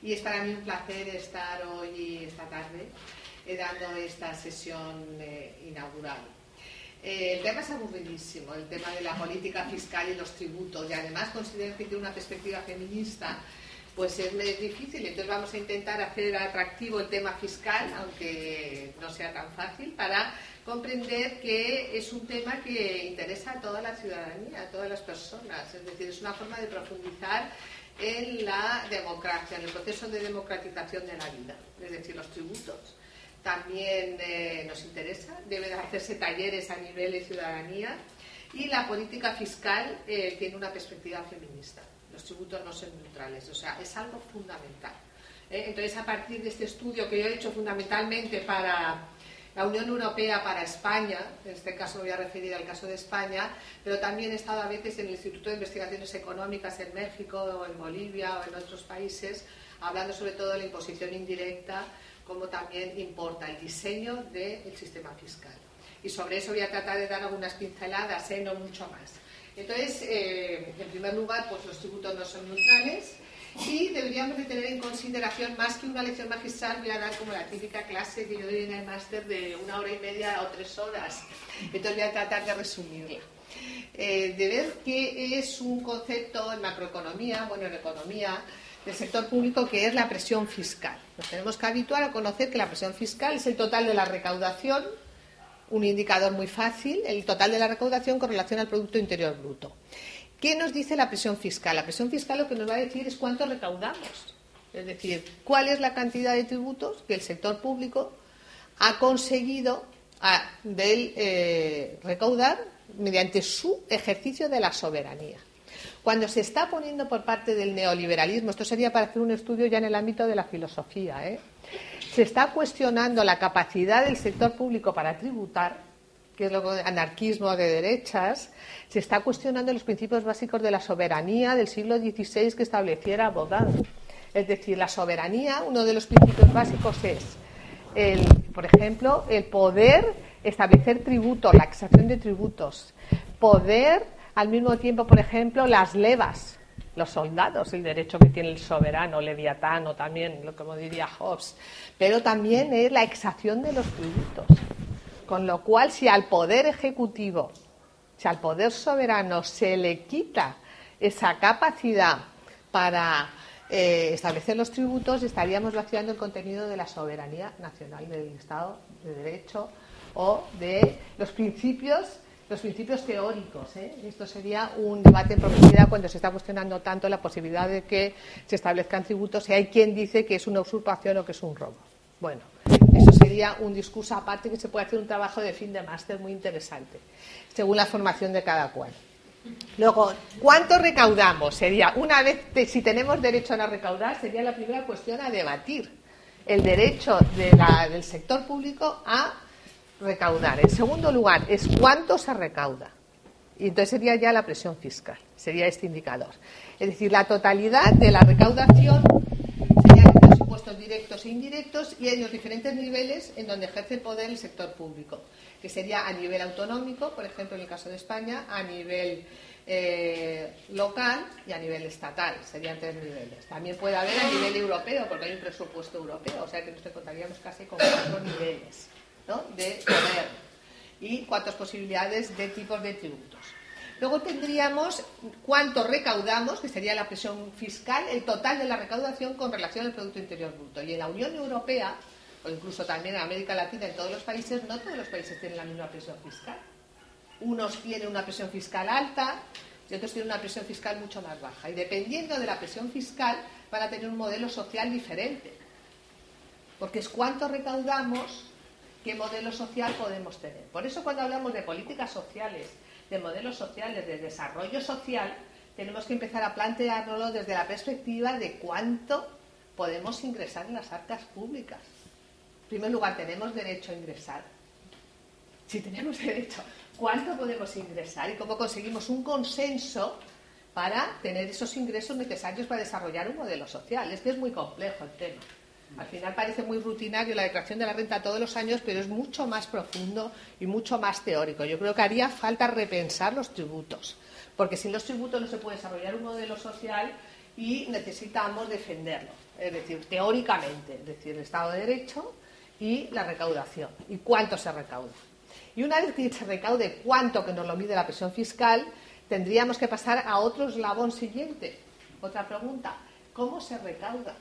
y es para mí un placer estar hoy, esta tarde, dando esta sesión inaugural. El tema es aburridísimo, el tema de la política fiscal y los tributos, y además considero que tiene una perspectiva feminista, pues es difícil. Entonces vamos a intentar hacer atractivo el tema fiscal, aunque no sea tan fácil, para comprender que es un tema que interesa a toda la ciudadanía, a todas las personas. Es decir, es una forma de profundizar en la democracia, en el proceso de democratización de la vida. Es decir, los tributos también nos interesa, deben hacerse talleres a nivel de ciudadanía, y la política fiscal tiene una perspectiva feminista. Los tributos no son neutrales, o sea, es algo fundamental. Entonces, a partir de este estudio que yo he hecho fundamentalmente para la Unión Europea, para España, en este caso me voy a referir al caso de España, pero también he estado a veces en el Instituto de Investigaciones Económicas en México, o en Bolivia, o en otros países, hablando sobre todo de la imposición indirecta, como también importa el diseño del sistema fiscal. Y sobre eso voy a tratar de dar algunas pinceladas, no mucho más. Entonces, en primer lugar, pues los tributos no son neutrales y deberíamos de tener en consideración, más que una lección magistral, voy a dar como la típica clase que yo doy en el máster de 1 hora y media o 3 horas. Entonces voy a tratar de resumirla. De ver qué es un concepto en macroeconomía, bueno, en economía, del sector público, que es la presión fiscal. Nos tenemos que habituar a conocer que la presión fiscal es el total de la recaudación, un indicador muy fácil, el total de la recaudación con relación al Producto Interior Bruto. ¿Qué nos dice la presión fiscal? La presión fiscal lo que nos va a decir es cuánto recaudamos, es decir, cuál es la cantidad de tributos que el sector público ha conseguido recaudar mediante su ejercicio de la soberanía. Cuando se está poniendo por parte del neoliberalismo, esto sería para hacer un estudio ya en el ámbito de la filosofía, se está cuestionando la capacidad del sector público para tributar, que es lo que anarquismo de derechas, se está cuestionando los principios básicos de la soberanía del siglo XVI que estableciera Baudin. Es decir, la soberanía, uno de los principios básicos es, por ejemplo, el poder establecer tributos, la exacción de tributos, poder al mismo tiempo, por ejemplo, las levas, los soldados, el derecho que tiene el soberano, Leviatán, o también, como diría Hobbes, pero también es la exacción de los tributos. Con lo cual, si al poder ejecutivo, si al poder soberano se le quita esa capacidad para establecer los tributos, estaríamos vaciando el contenido de la soberanía nacional del Estado de Derecho o de los principios teóricos. Esto sería un debate en profundidad cuando se está cuestionando tanto la posibilidad de que se establezcan tributos y hay quien dice que es una usurpación o que es un robo. Bueno, eso sería un discurso aparte que se puede hacer un trabajo de fin de máster muy interesante, según la formación de cada cual. Luego, ¿cuánto recaudamos? Sería, una vez, si tenemos derecho a recaudar, sería la primera cuestión a debatir. El derecho del sector público a recaudar. En segundo lugar, es cuánto se recauda. Y entonces sería ya la presión fiscal, sería este indicador. Es decir, la totalidad de la recaudación serían los impuestos directos e indirectos y en los diferentes niveles en donde ejerce el poder el sector público, que sería a nivel autonómico, por ejemplo, en el caso de España, a nivel local y a nivel estatal, serían 3 niveles. También puede haber a nivel europeo, porque hay un presupuesto europeo, o sea que nos encontraríamos casi con 4 niveles, ¿no?, de poder y 4 posibilidades de tipos de tributos. Luego tendríamos cuánto recaudamos, que sería la presión fiscal, el total de la recaudación con relación al Producto Interior Bruto. Y en la Unión Europea, o incluso también en América Latina, en todos los países, no todos los países tienen la misma presión fiscal. Unos tienen una presión fiscal alta y otros tienen una presión fiscal mucho más baja. Y dependiendo de la presión fiscal, van a tener un modelo social diferente. Porque es cuánto recaudamos, qué modelo social podemos tener. Por eso cuando hablamos de políticas sociales, de modelos sociales, de desarrollo social, tenemos que empezar a planteárnoslo desde la perspectiva de cuánto podemos ingresar en las arcas públicas. En primer lugar, ¿tenemos derecho a ingresar? Si tenemos derecho, ¿cuánto podemos ingresar? Y cómo conseguimos un consenso para tener esos ingresos necesarios para desarrollar un modelo social. Es que es muy complejo el tema. Al final parece muy rutinario la declaración de la renta todos los años, pero es mucho más profundo y mucho más teórico. Yo creo que haría falta repensar los tributos, porque sin los tributos no se puede desarrollar un modelo social y necesitamos defenderlo, es decir, teóricamente, es decir, el Estado de Derecho y la recaudación, y cuánto se recauda. Y una vez que se recaude cuánto, que nos lo mide la presión fiscal, tendríamos que pasar a otro eslabón siguiente. Otra pregunta, ¿cómo se recauda?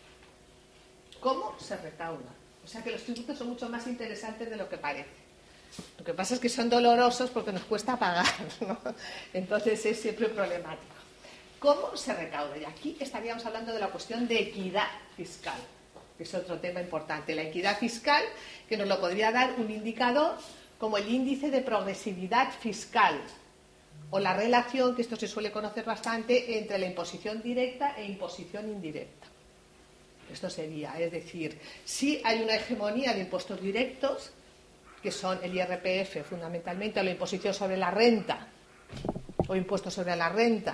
¿Cómo se recauda? O sea que los tributos son mucho más interesantes de lo que parece. Lo que pasa es que son dolorosos porque nos cuesta pagar, ¿no? Entonces es siempre problemático. ¿Cómo se recauda? Y aquí estaríamos hablando de la cuestión de equidad fiscal, que es otro tema importante. La equidad fiscal, que nos lo podría dar un indicador como el índice de progresividad fiscal, o la relación, que esto se suele conocer bastante, entre la imposición directa e imposición indirecta. Esto sería, es decir, si hay una hegemonía de impuestos directos, que son el IRPF fundamentalmente, o la imposición sobre la renta, o impuesto sobre la renta.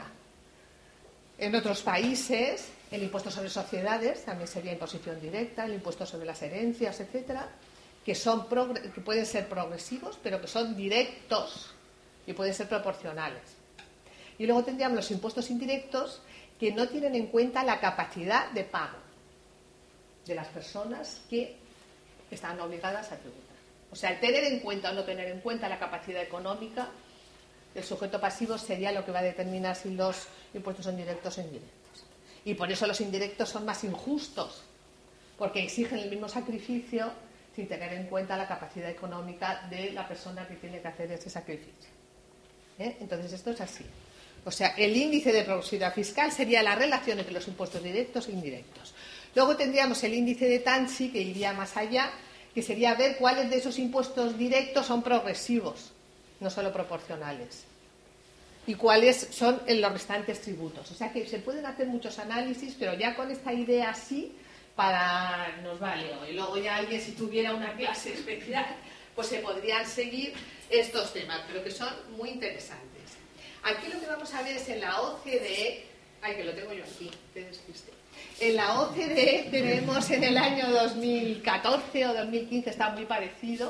En otros países, el impuesto sobre sociedades también sería imposición directa, el impuesto sobre las herencias, etcétera, que pueden ser progresivos, pero que son directos y pueden ser proporcionales. Y luego tendríamos los impuestos indirectos, que no tienen en cuenta la capacidad de pago de las personas que están obligadas a tributar. O sea, el tener en cuenta o no tener en cuenta la capacidad económica del sujeto pasivo sería lo que va a determinar si los impuestos son directos o indirectos. Y por eso los indirectos son más injustos, porque exigen el mismo sacrificio sin tener en cuenta la capacidad económica de la persona que tiene que hacer ese sacrificio. Entonces esto es así. O sea, el índice de progresividad fiscal sería la relación entre los impuestos directos e indirectos. Luego tendríamos el índice de Tanzi, que iría más allá, que sería ver cuáles de esos impuestos directos son progresivos, no solo proporcionales, y cuáles son en los restantes tributos. O sea que se pueden hacer muchos análisis, pero ya con esta idea así nos vale. Y luego ya alguien, si tuviera una clase especial, pues se podrían seguir estos temas, pero que son muy interesantes. Aquí lo que vamos a ver es en la OCDE, que lo tengo yo aquí, te despiste. En la OCDE tenemos en el año 2014 o 2015, está muy parecido,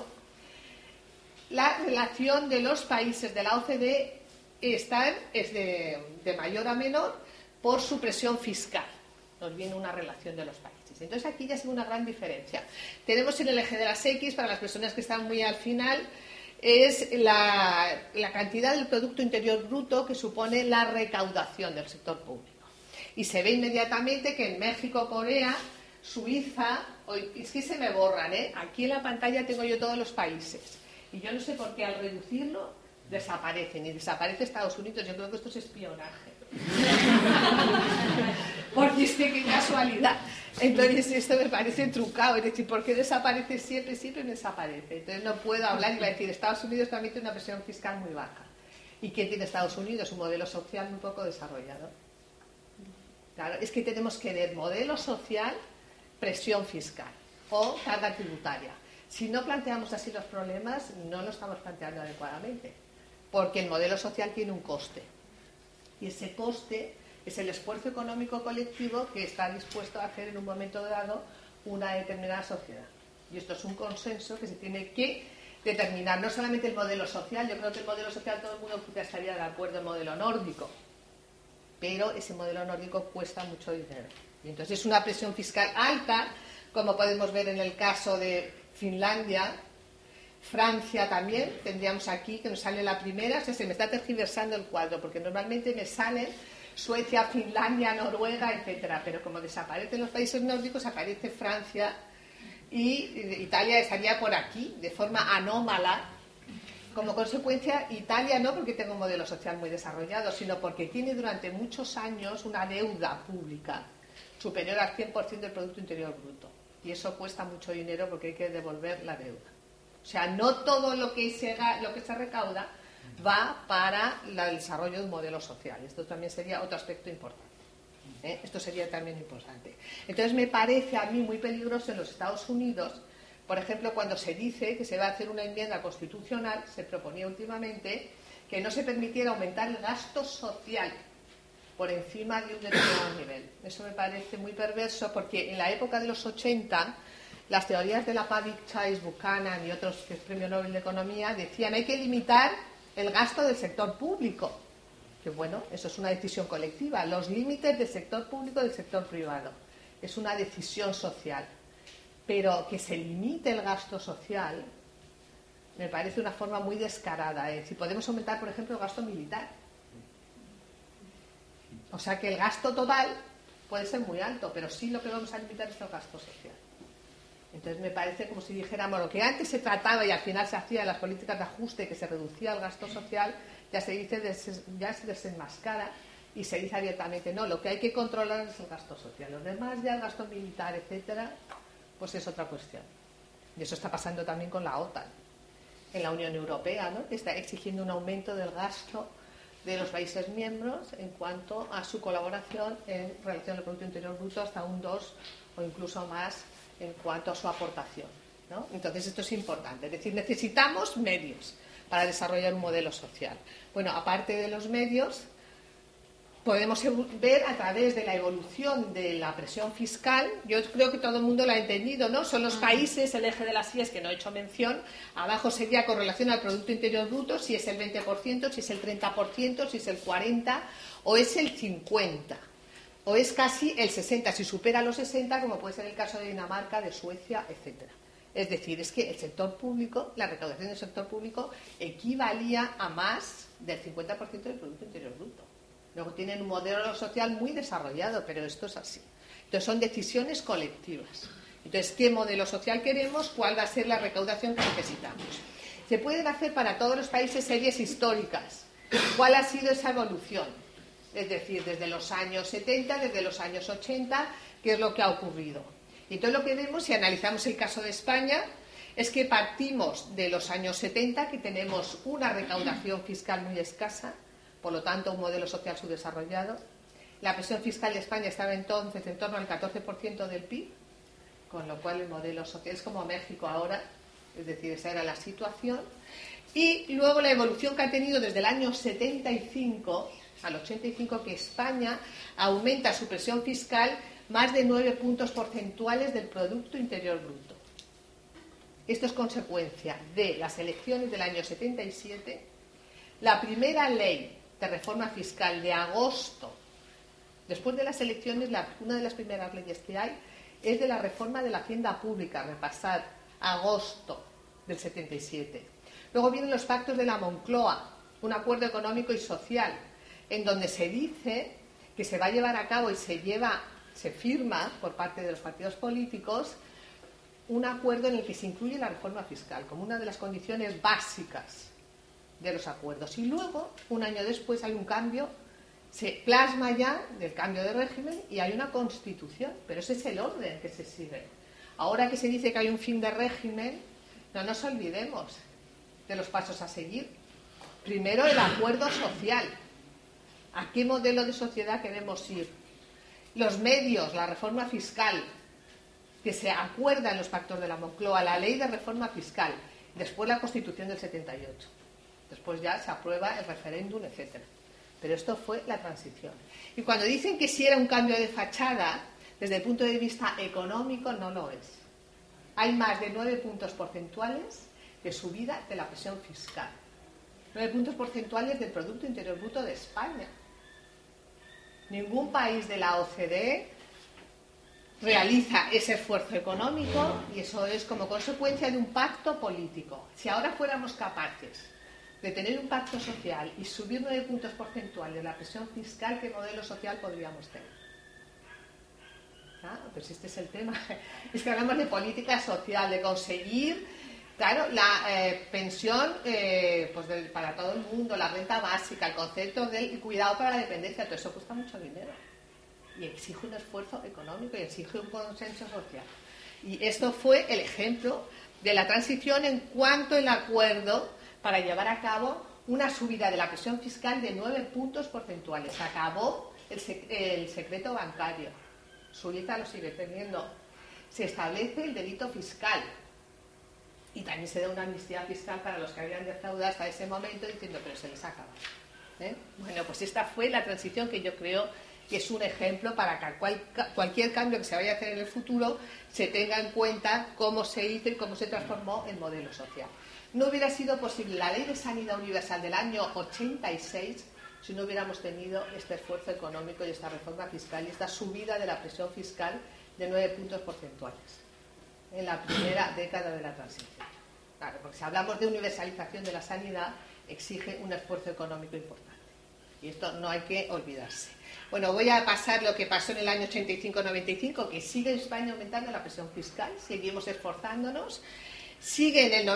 la relación de los países de la OCDE es de mayor a menor por su presión fiscal. Nos viene una relación de los países. Entonces aquí ya se ve una gran diferencia. Tenemos en el eje de las X, para las personas que están muy al final, es la cantidad del Producto Interior Bruto que supone la recaudación del sector público. Y se ve inmediatamente que en México, Corea, Suiza, es que se me borran, aquí en la pantalla tengo yo todos los países. Y yo no sé por qué al reducirlo desaparecen. Y desaparece Estados Unidos. Yo creo que esto es espionaje. Porque es que qué casualidad. Entonces esto me parece trucado. Es decir, ¿por qué desaparece siempre? Siempre desaparece. Entonces no puedo hablar y va a decir, Estados Unidos también tiene una presión fiscal muy baja. ¿Y qué tiene Estados Unidos? Un modelo social muy poco desarrollado. Claro, es que tenemos que ver modelo social, presión fiscal o carga tributaria. Si no planteamos así los problemas, no lo estamos planteando adecuadamente, porque el modelo social tiene un coste. Y ese coste es el esfuerzo económico colectivo que está dispuesto a hacer en un momento dado una determinada sociedad. Y esto es un consenso que se tiene que determinar. No solamente el modelo social, yo creo que el modelo social todo el mundo estaría de acuerdo, el modelo nórdico. Pero ese modelo nórdico cuesta mucho dinero. Y entonces es una presión fiscal alta, como podemos ver en el caso de Finlandia, Francia también, tendríamos aquí que nos sale la primera, o sea, se me está tergiversando el cuadro, porque normalmente me salen Suecia, Finlandia, Noruega, etcétera, pero como desaparecen los países nórdicos, aparece Francia y Italia estaría por aquí, de forma anómala. Como consecuencia, Italia no porque tenga un modelo social muy desarrollado, sino porque tiene durante muchos años una deuda pública superior al 100% del Producto Interior Bruto. Y eso cuesta mucho dinero porque hay que devolver la deuda. O sea, no todo lo que se recauda va para el desarrollo de un modelo social. Esto también sería otro aspecto importante. Esto sería también importante. Entonces me parece a mí muy peligroso en los Estados Unidos. Por ejemplo, cuando se dice que se va a hacer una enmienda constitucional, se proponía últimamente que no se permitiera aumentar el gasto social por encima de un determinado nivel. Eso me parece muy perverso porque en la época de los 80, las teorías de la Public Choice, Buchanan y otros, que es Premio Nobel de Economía, decían hay que limitar el gasto del sector público. que bueno, eso es una decisión colectiva, los límites del sector público y del sector privado. Es una decisión social. Pero que se limite el gasto social me parece una forma muy descarada. Si podemos aumentar, por ejemplo, el gasto militar. O sea que el gasto total puede ser muy alto, pero sí lo que vamos a limitar es el gasto social. Entonces me parece como si dijéramos lo que antes se trataba y al final se hacía en las políticas de ajuste, que se reducía el gasto social, ya se dice, ya se desenmascara y se dice abiertamente, no, lo que hay que controlar es el gasto social. Los demás ya el gasto militar, etcétera, pues es otra cuestión. Y eso está pasando también con la OTAN, en la Unión Europea, ¿no? Que está exigiendo un aumento del gasto de los países miembros en cuanto a su colaboración en relación al Producto Interior Bruto hasta un 2 o incluso más en cuanto a su aportación, ¿no? Entonces esto es importante, es decir, necesitamos medios para desarrollar un modelo social. Bueno, aparte de los medios, podemos ver a través de la evolución de la presión fiscal, yo creo que todo el mundo lo ha entendido, ¿no? Son los países, el eje de las IES que no he hecho mención, abajo sería con relación al Producto Interior Bruto, si es el 20%, si es el 30%, si es el 40% o es el 50%, o es casi el 60%, si supera los 60%, como puede ser el caso de Dinamarca, de Suecia, etcétera. Es decir, es que el sector público, la recaudación del sector público equivalía a más del 50% del Producto Interior Bruto. Luego tienen un modelo social muy desarrollado, pero esto es así. Entonces son decisiones colectivas. Entonces, ¿qué modelo social queremos? ¿Cuál va a ser la recaudación que necesitamos? Se pueden hacer para todos los países series históricas. ¿Cuál ha sido esa evolución? Es decir, desde los años 70, desde los años 80, ¿qué es lo que ha ocurrido? Y entonces lo que vemos, si analizamos el caso de España, es que partimos de los años 70, que tenemos una recaudación fiscal muy escasa, por lo tanto, un modelo social subdesarrollado. La presión fiscal de España estaba entonces en torno al 14% del PIB, con lo cual el modelo social es como México ahora, es decir, esa era la situación. Y luego la evolución que ha tenido desde el año 75 al 85, que España aumenta su presión fiscal más de 9 puntos porcentuales del Producto Interior Bruto. Esto es consecuencia de las elecciones del año 77, la primera ley de reforma fiscal de agosto, después de las elecciones, una de las primeras leyes que hay es de la reforma de la hacienda pública, repasar agosto del 77. Luego vienen los pactos de la Moncloa, un acuerdo económico y social, en donde se dice que se va a llevar a cabo y se firma por parte de los partidos políticos un acuerdo en el que se incluye la reforma fiscal como una de las condiciones básicas de los acuerdos. Y luego, un año después, hay un cambio, se plasma ya del cambio de régimen y hay una constitución, pero ese es el orden que se sigue. Ahora que se dice que hay un fin de régimen, no nos olvidemos de los pasos a seguir. Primero, el acuerdo social. ¿A qué modelo de sociedad queremos ir? Los medios, la reforma fiscal, que se acuerda en los pactos de la Moncloa, la ley de reforma fiscal, después la Constitución del 78. Después ya se aprueba el referéndum, etcétera. Pero esto fue la transición. Y cuando dicen que si era un cambio de fachada, desde el punto de vista económico no lo es. Hay más de 9 puntos porcentuales de subida de la presión fiscal. 9 puntos porcentuales del Producto Interior Bruto de España. Ningún país de la OCDE realiza ese esfuerzo económico y eso es como consecuencia de un pacto político. Si ahora fuéramos capaces de tener un pacto social y subir 9 puntos porcentuales de la presión fiscal, ¿qué modelo social podríamos tener? ¿Ah? Pues este es el tema. Es que hablamos de política social, de conseguir, claro, la pensión pues para todo el mundo, la renta básica, el concepto del cuidado para la dependencia, todo eso cuesta mucho dinero. Y exige un esfuerzo económico y exige un consenso social. Y esto fue el ejemplo de la transición en cuanto al acuerdo para llevar a cabo una subida de la presión fiscal de 9 puntos porcentuales. Acabó el secreto bancario. Suiza lo sigue teniendo. Se establece el delito fiscal. Y también se da una amnistía fiscal para los que habían defraudado hasta ese momento diciendo, pero se les acaba. Bueno, pues esta fue la transición que yo creo que es un ejemplo para que cualquier cambio que se vaya a hacer en el futuro se tenga en cuenta cómo se hizo y cómo se transformó el modelo social. No hubiera sido posible la Ley de Sanidad Universal del año 86 si no hubiéramos tenido este esfuerzo económico y esta reforma fiscal y esta subida de la presión fiscal de 9 puntos porcentuales en la primera década de la transición. Claro, porque si hablamos de universalización de la sanidad, exige un esfuerzo económico importante. Y esto no hay que olvidarse. Bueno, voy a pasar lo que pasó en el año 85-95, que sigue en España aumentando la presión fiscal, seguimos esforzándonos. Sigue en el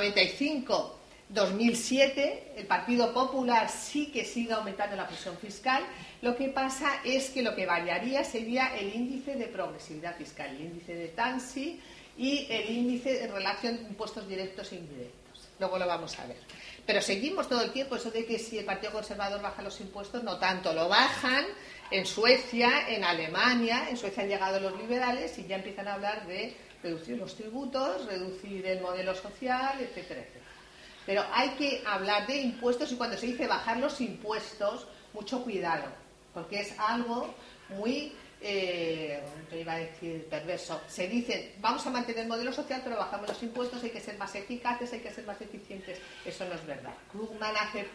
95-2007, el Partido Popular sí que sigue aumentando la presión fiscal. Lo que pasa es que lo que variaría sería el índice de progresividad fiscal, el índice de Tansi y el índice en relación a impuestos directos e indirectos. Luego lo vamos a ver. Pero seguimos todo el tiempo eso de que si el Partido Conservador baja los impuestos, no tanto, lo bajan en Suecia, en Alemania. En Suecia han llegado los liberales y ya empiezan a hablar de reducir los tributos, reducir el modelo social, etcétera, etcétera. Pero hay que hablar de impuestos y cuando se dice bajar los impuestos, mucho cuidado, porque es algo muy, yo iba a decir perverso. Se dice, vamos a mantener el modelo social, pero bajamos los impuestos, hay que ser más eficaces, hay que ser más eficientes. Eso no es verdad. Krugman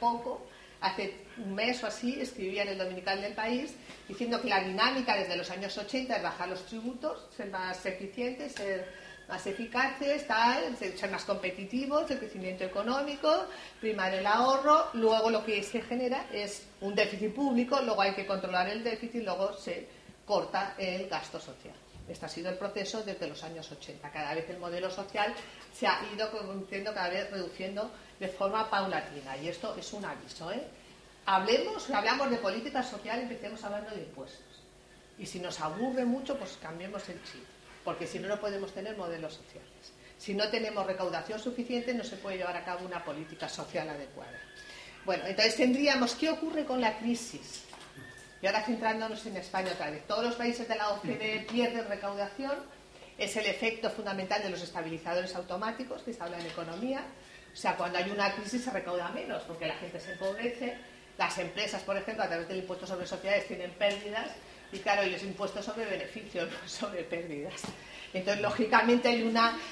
hace un mes o así, escribía en el Dominical del País, diciendo que la dinámica desde los años 80 es bajar los tributos, ser más eficientes, ser más eficaces, ser más competitivos, el crecimiento económico, primar el ahorro, luego lo que se genera es un déficit público, luego hay que controlar el déficit, luego se corta el gasto social. Este ha sido el proceso desde los años 80. Cada vez el modelo social se ha ido cada vez reduciendo de forma paulatina. Y esto es un aviso, hablamos de política social, empecemos hablando de impuestos. Y si nos aburre mucho, pues cambiemos el chip. Porque si no, no podemos tener modelos sociales. Si no tenemos recaudación suficiente, no se puede llevar a cabo una política social adecuada. Bueno, entonces tendríamos, ¿qué ocurre con la crisis? Y ahora centrándonos en España otra vez. Todos los países de la OCDE pierden recaudación. Es el efecto fundamental de los estabilizadores automáticos que se habla en economía. O sea, cuando hay una crisis se recauda menos porque la gente se empobrece. Las empresas, por ejemplo, a través del impuesto sobre sociedades tienen pérdidas. Y claro, y los impuestos sobre beneficios, no sobre pérdidas. Entonces, lógicamente hay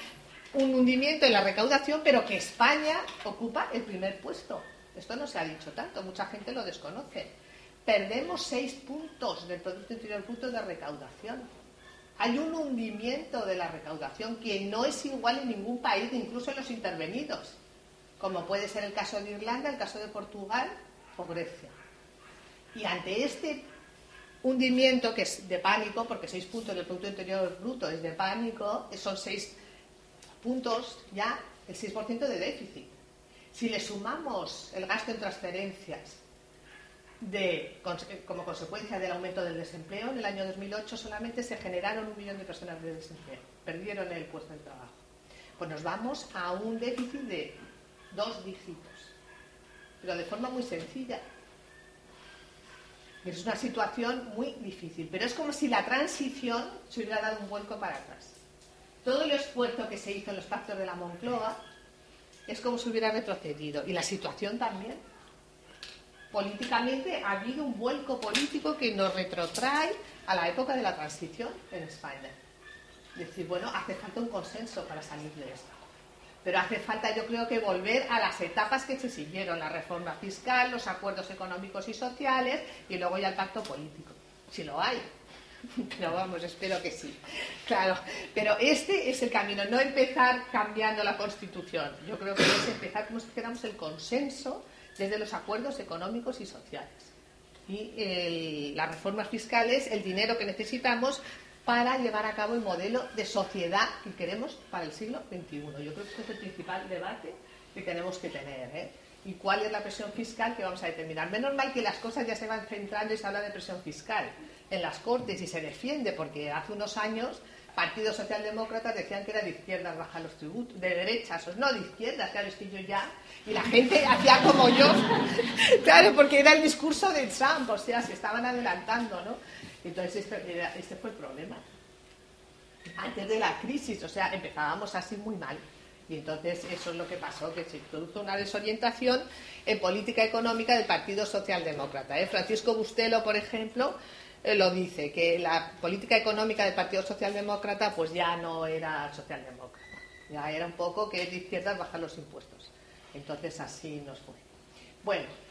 un hundimiento en la recaudación, pero que España ocupa el primer puesto. Esto no se ha dicho tanto, mucha gente lo desconoce. Perdemos 6 puntos del Producto Interior Bruto de recaudación. Hay un hundimiento de la recaudación que no es igual en ningún país, incluso en los intervenidos, como puede ser el caso de Irlanda, el caso de Portugal o Grecia. Y ante este hundimiento, que es de pánico, porque 6 puntos del Producto Interior Bruto es de pánico, son 6 puntos ya, el 6% de déficit. Si le sumamos el gasto en transferencias como consecuencia del aumento del desempleo, en el año 2008 solamente se generaron 1 millón de personas de desempleo, perdieron el puesto de trabajo. Pues nos vamos a un déficit de 2 dígitos, pero de forma muy sencilla. Es una situación muy difícil, pero es como si la transición se hubiera dado un vuelco para atrás. Todo el esfuerzo que se hizo en los pactos de la Moncloa es como si hubiera retrocedido, y la situación también. Políticamente ha habido un vuelco político que nos retrotrae a la época de la transición en España. Es decir, bueno, hace falta un consenso para salir de esto. Pero hace falta, yo creo, que volver a las etapas que se siguieron, la reforma fiscal, los acuerdos económicos y sociales, y luego ya el pacto político, si lo hay. Pero vamos, espero que sí. Claro, pero este es el camino, no empezar cambiando la Constitución. Yo creo que es empezar como si dijéramos el consenso desde los acuerdos económicos y sociales. Y las reformas fiscales, el dinero que necesitamos para llevar a cabo el modelo de sociedad que queremos para el siglo XXI. Yo creo que este es el principal debate que tenemos que tener, ¿Y cuál es la presión fiscal que vamos a determinar? Menos mal que las cosas ya se van centrando y se habla de presión fiscal en las Cortes y se defiende, porque hace unos años partidos socialdemócratas decían que era de izquierdas bajar los tributos, de derechas, o no de izquierdas, claro, es que yo ya, y la gente hacía como yo, claro, porque era el discurso de Trump, o sea, se estaban adelantando, ¿no? Entonces este fue el problema. Antes de la crisis, o sea, empezábamos así muy mal. Y entonces eso es lo que pasó, que se produjo una desorientación en política económica del Partido Socialdemócrata. Francisco Bustelo, por ejemplo, lo dice, que la política económica del Partido Socialdemócrata pues ya no era socialdemócrata, ya era un poco que es de izquierdas bajar los impuestos. Entonces así nos fue. Bueno,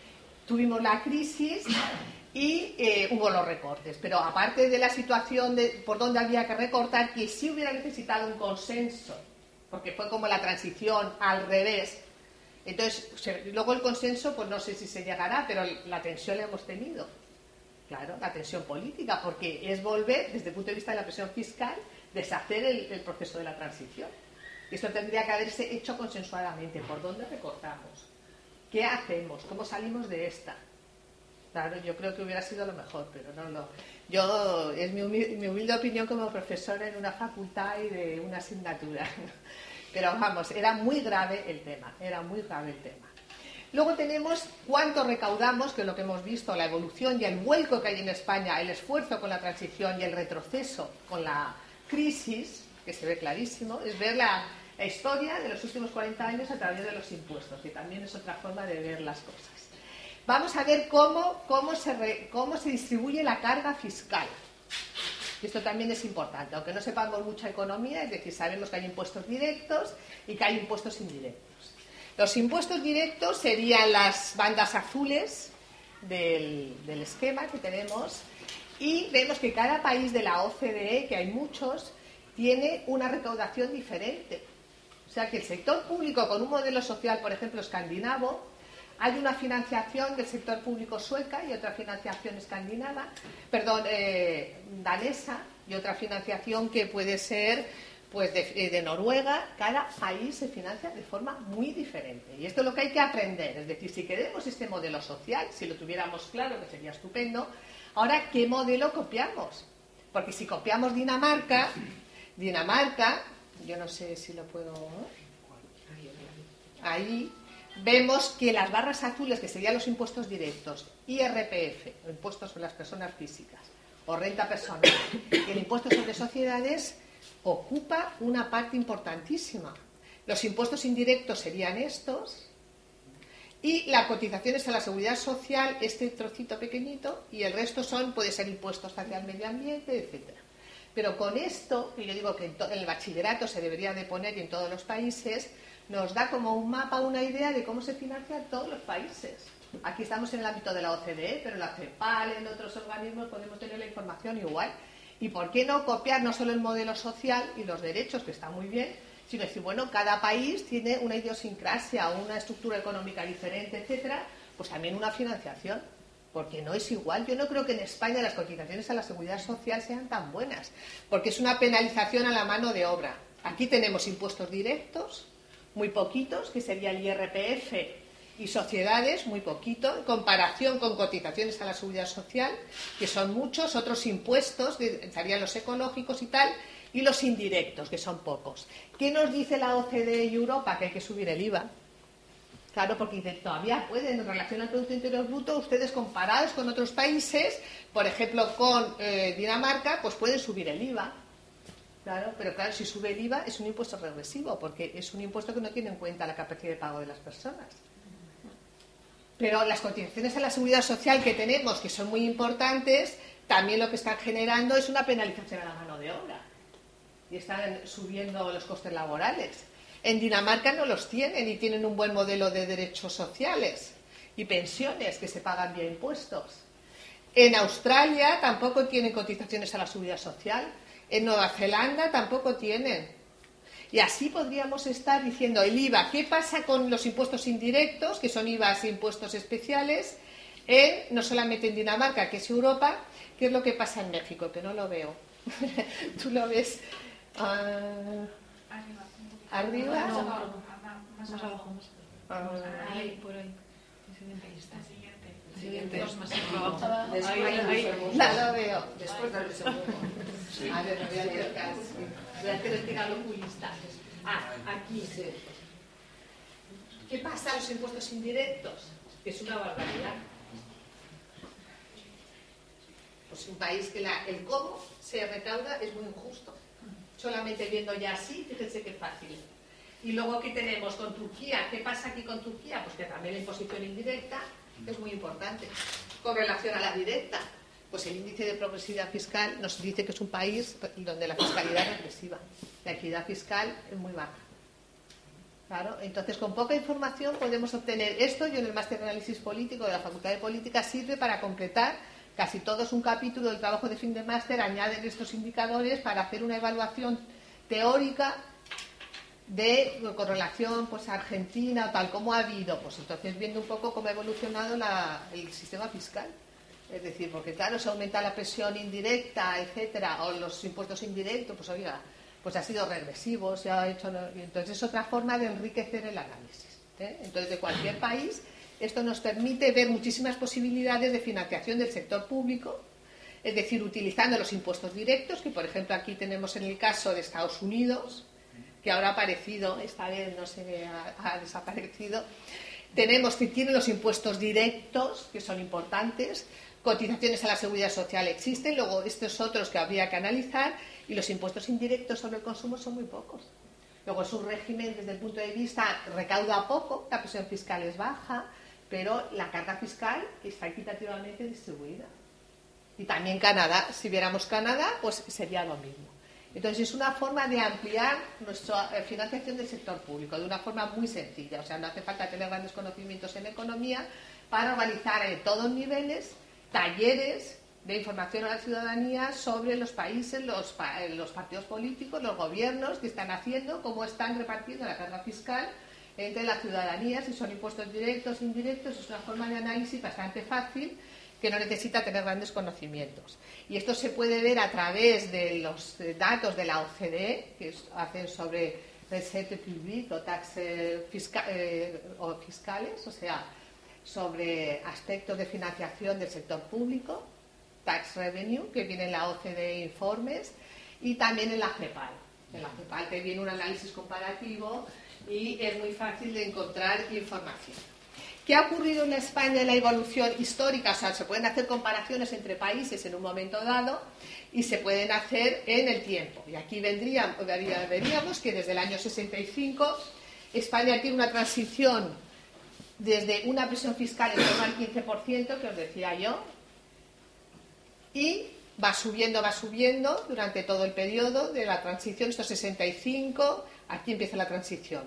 Tuvimos la crisis y hubo los recortes, pero aparte de la situación de por dónde había que recortar, que sí hubiera necesitado un consenso, porque fue como la transición al revés. Entonces, luego el consenso, pues no sé si se llegará, pero la tensión la hemos tenido. Claro, la tensión política, porque es volver, desde el punto de vista de la presión fiscal, deshacer el proceso de la transición. Y esto tendría que haberse hecho consensuadamente. ¿Por dónde recortamos? ¿Qué hacemos? ¿Cómo salimos de esta? Claro, yo creo que hubiera sido lo mejor, pero no lo... es mi humilde opinión como profesora en una facultad y de una asignatura. Pero vamos, era muy grave el tema, Luego tenemos cuánto recaudamos, que es lo que hemos visto, la evolución y el vuelco que hay en España, el esfuerzo con la transición y el retroceso con la crisis, que se ve clarísimo, es ver la historia de los últimos 40 años a través de los impuestos, que también es otra forma de ver las cosas. Vamos a ver cómo se distribuye la carga fiscal. Y esto también es importante, aunque no sepamos mucha economía, es decir, sabemos que hay impuestos directos y que hay impuestos indirectos. Los impuestos directos serían las bandas azules del esquema que tenemos, y vemos que cada país de la OCDE, que hay muchos, tiene una recaudación diferente. O sea que el sector público con un modelo social, por ejemplo, escandinavo, hay una financiación del sector público sueca y otra financiación danesa, y otra financiación que puede ser pues de Noruega. Cada país se financia de forma muy diferente. Y esto es lo que hay que aprender. Es decir, si queremos este modelo social, si lo tuviéramos claro, que sería estupendo, ahora, ¿qué modelo copiamos? Porque si copiamos Dinamarca, yo no sé si lo puedo... Ahí vemos que las barras azules, que serían los impuestos directos, IRPF, impuestos sobre las personas físicas, o renta personal, y el impuesto sobre sociedades, ocupa una parte importantísima. Los impuestos indirectos serían estos, y las cotizaciones a la seguridad social, este trocito pequeñito, y el resto puede ser impuestos hacia el medio ambiente, etcétera. Pero con esto, que yo digo que en el bachillerato se debería de poner, y en todos los países, nos da como un mapa, una idea de cómo se financian todos los países. Aquí estamos en el ámbito de la OCDE, pero en la CEPAL, en otros organismos, podemos tener la información igual. ¿Y por qué no copiar no solo el modelo social y los derechos, que está muy bien, sino decir, bueno, cada país tiene una idiosincrasia, una estructura económica diferente, etcétera, pues también una financiación, porque no es igual. Yo no creo que en España las cotizaciones a la seguridad social sean tan buenas, porque es una penalización a la mano de obra. Aquí tenemos impuestos directos, muy poquitos, que sería el IRPF, y sociedades, muy poquito, en comparación con cotizaciones a la seguridad social, que son muchos, otros impuestos, que estarían los ecológicos y tal, y los indirectos, que son pocos. ¿Qué nos dice la OCDE y Europa? Que hay que subir el IVA. Claro, porque todavía pueden, en relación al Producto Interior Bruto, ustedes comparados con otros países, por ejemplo con Dinamarca, pues pueden subir el IVA. Claro, pero claro, si sube el IVA es un impuesto regresivo, porque es un impuesto que no tiene en cuenta la capacidad de pago de las personas. Pero las cotizaciones a la seguridad social que tenemos, que son muy importantes, también lo que están generando es una penalización a la mano de obra. Y están subiendo los costes laborales. En Dinamarca no los tienen, y tienen un buen modelo de derechos sociales y pensiones que se pagan vía impuestos. En Australia tampoco tienen cotizaciones a la seguridad social. En Nueva Zelanda tampoco tienen. Y así podríamos estar diciendo el IVA. ¿Qué pasa con los impuestos indirectos, que son IVAs e impuestos especiales? No solamente en Dinamarca, que es Europa. ¿Qué es lo que pasa en México? Que no lo veo. ¿Tú lo ves? ¿Arriba? No, más abajo. Ahí, por ahí. Siguiente. Dos más abajo. Ya lo veo. Después del segundo. A ver, me voy a acercar. Voy a hacer el tirado oculista. Aquí. ¿Qué pasa a los impuestos indirectos? Es una barbaridad. Pues un país que el cómo se recauda es muy injusto. Solamente viendo ya así, fíjense qué fácil. Y luego aquí tenemos con Turquía. ¿Qué pasa aquí con Turquía? Pues que también la imposición indirecta es muy importante. Con relación a la directa, pues el índice de progresividad fiscal nos dice que es un país donde la fiscalidad es regresiva. La equidad fiscal es muy baja. Claro, entonces con poca información podemos obtener esto. Yo en el máster de análisis político de la Facultad de Política sirve para completar casi todo. Es un capítulo del trabajo de fin de máster, añaden estos indicadores para hacer una evaluación teórica con relación pues a Argentina, tal como ha habido, pues entonces viendo un poco cómo ha evolucionado el sistema fiscal. Es decir, porque claro, se aumenta la presión indirecta, etcétera, o los impuestos indirectos, pues oiga, pues ha sido regresivo, se ha hecho, y entonces es otra forma de enriquecer el análisis. Entonces, de cualquier país, esto nos permite ver muchísimas posibilidades de financiación del sector público, es decir, utilizando los impuestos directos, que por ejemplo aquí tenemos en el caso de Estados Unidos, que ahora ha aparecido, esta vez no sé, ha desaparecido. Tenemos que tienen los impuestos directos, que son importantes, cotizaciones a la seguridad social existen, luego estos otros que habría que analizar, y los impuestos indirectos sobre el consumo son muy pocos. Luego es un régimen desde el punto de vista, recauda poco, la presión fiscal es baja, pero la carga fiscal está equitativamente distribuida. Y también Canadá, si viéramos Canadá, pues sería lo mismo. Entonces es una forma de ampliar nuestra financiación del sector público de una forma muy sencilla. O sea, no hace falta tener grandes conocimientos en economía para organizar en todos niveles talleres de información a la ciudadanía sobre los países, los partidos políticos, los gobiernos que están haciendo, cómo están repartiendo la carga fiscal entre la ciudadanía, si son impuestos directos o indirectos. Es una forma de análisis bastante fácil que no necesita tener grandes conocimientos. Y esto se puede ver a través de los datos de la OCDE, que hacen sobre recette publique o taxes fiscales, o sea, sobre aspectos de financiación del sector público, tax revenue, que viene en la OCDE informes, y también en la CEPAL. En la CEPAL te viene un análisis comparativo y es muy fácil de encontrar información. ¿Qué ha ocurrido en España en la evolución histórica? O sea, se pueden hacer comparaciones entre países en un momento dado y se pueden hacer en el tiempo. Y aquí veríamos que desde el año 65 España tiene una transición desde una presión fiscal en torno al 15%, que os decía yo, y va subiendo durante todo el periodo de la transición. Estos 65, aquí empieza la transición.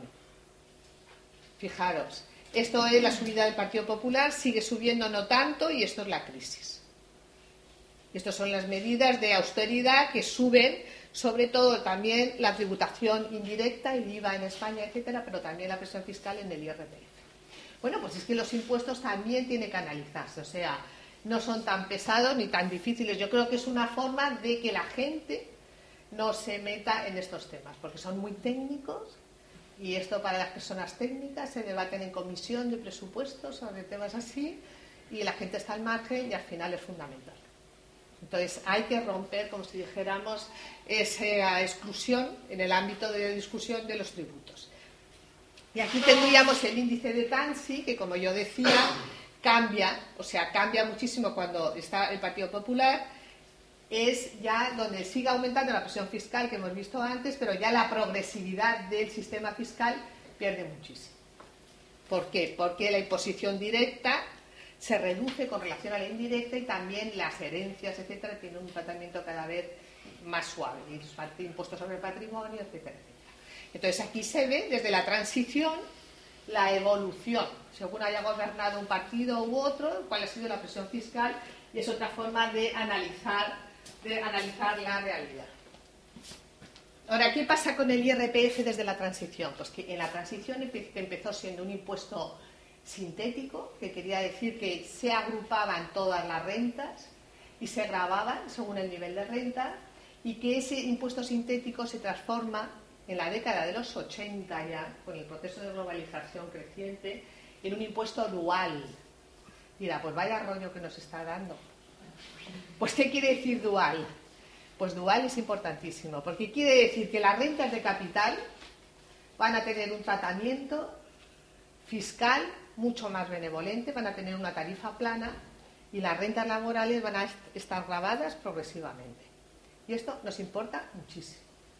Fijaros. Esto es la subida del Partido Popular, sigue subiendo no tanto, y esto es la crisis. Estas son las medidas de austeridad que suben, sobre todo también la tributación indirecta, el IVA en España, etcétera, pero también la presión fiscal en el IRPF. Bueno, pues es que los impuestos también tienen que analizarse, o sea, no son tan pesados ni tan difíciles. Yo creo que es una forma de que la gente no se meta en estos temas, porque son muy técnicos. Y esto para las personas técnicas se debaten en comisión de presupuestos sobre temas así, y la gente está al margen y al final es fundamental. Entonces hay que romper, como si dijéramos, esa exclusión en el ámbito de discusión de los tributos. Y aquí tendríamos el índice de Tansey, que como yo decía, cambia muchísimo cuando está el Partido Popular. Es ya donde sigue aumentando la presión fiscal que hemos visto antes, pero ya la progresividad del sistema fiscal pierde muchísimo. ¿Por qué? Porque la imposición directa se reduce con relación a la indirecta, y también las herencias, etcétera, tienen un tratamiento cada vez más suave, y los impuestos sobre el patrimonio, etcétera, etcétera. Entonces aquí se ve desde la transición la evolución, según haya gobernado un partido u otro, cuál ha sido la presión fiscal, y es otra forma de analizar la realidad. Ahora, ¿qué pasa con el IRPF desde la transición? Pues que en la transición empezó siendo un impuesto sintético, que quería decir que se agrupaban todas las rentas y se gravaban según el nivel de renta, y que ese impuesto sintético se transforma en la década de los 80 ya, con el proceso de globalización creciente, en un impuesto dual. Mira, pues vaya rollo que nos está dando. Pues ¿qué quiere decir dual? Pues dual es importantísimo, porque quiere decir que las rentas de capital van a tener un tratamiento fiscal mucho más benevolente, van a tener una tarifa plana, y las rentas laborales van a estar gravadas progresivamente. Y esto nos importa muchísimo.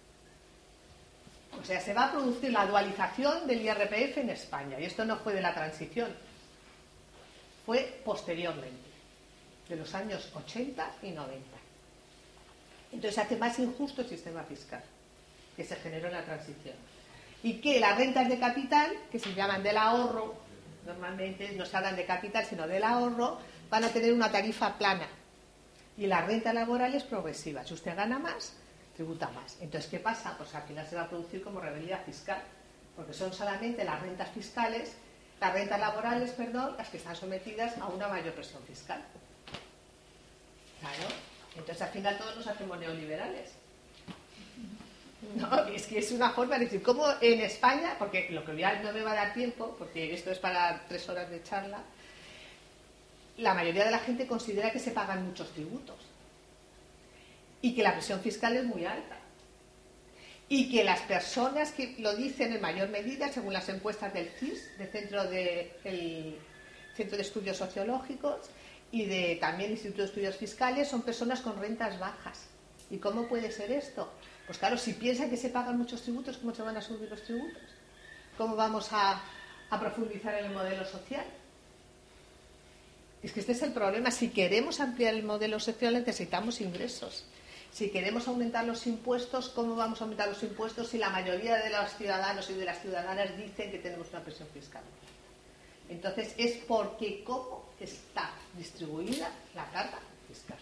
O sea, se va a producir la dualización del IRPF en España, y esto no fue de la transición, fue posteriormente, de los años 80 y 90. Entonces hace más injusto el sistema fiscal que se generó en la transición. y que las rentas de capital, que se llaman del ahorro, normalmente no se hablan de capital sino del ahorro, van a tener una tarifa plana y la renta laboral es progresiva. Si usted gana más, tributa más. Entonces, ¿qué pasa? Pues al final se va a producir como rebeldía fiscal, porque son solamente las rentas fiscales, las rentas laborales, perdón, las que están sometidas a una mayor presión fiscal. Claro. Entonces al final todos nos hacemos neoliberales. No, es que es una forma de decir, ¿cómo en España? Porque lo que ya no me va a dar tiempo, porque esto es para 3 horas de charla, la mayoría de la gente considera que se pagan muchos tributos y que la presión fiscal es muy alta. Y que las personas que lo dicen en mayor medida, según las encuestas del CIS, del Centro de Estudios Sociológicos, y también Instituto de Estudios Fiscales, son personas con rentas bajas. ¿Y cómo puede ser esto? Pues claro, si piensan que se pagan muchos tributos, ¿cómo se van a subir los tributos? ¿Cómo vamos a profundizar en el modelo social? Es que este es el problema. Si queremos ampliar el modelo social, necesitamos ingresos. Si queremos aumentar los impuestos, ¿cómo vamos a aumentar los impuestos si la mayoría de los ciudadanos y de las ciudadanas dicen que tenemos una presión fiscal? Entonces, es porque cómo está distribuida la carga fiscal.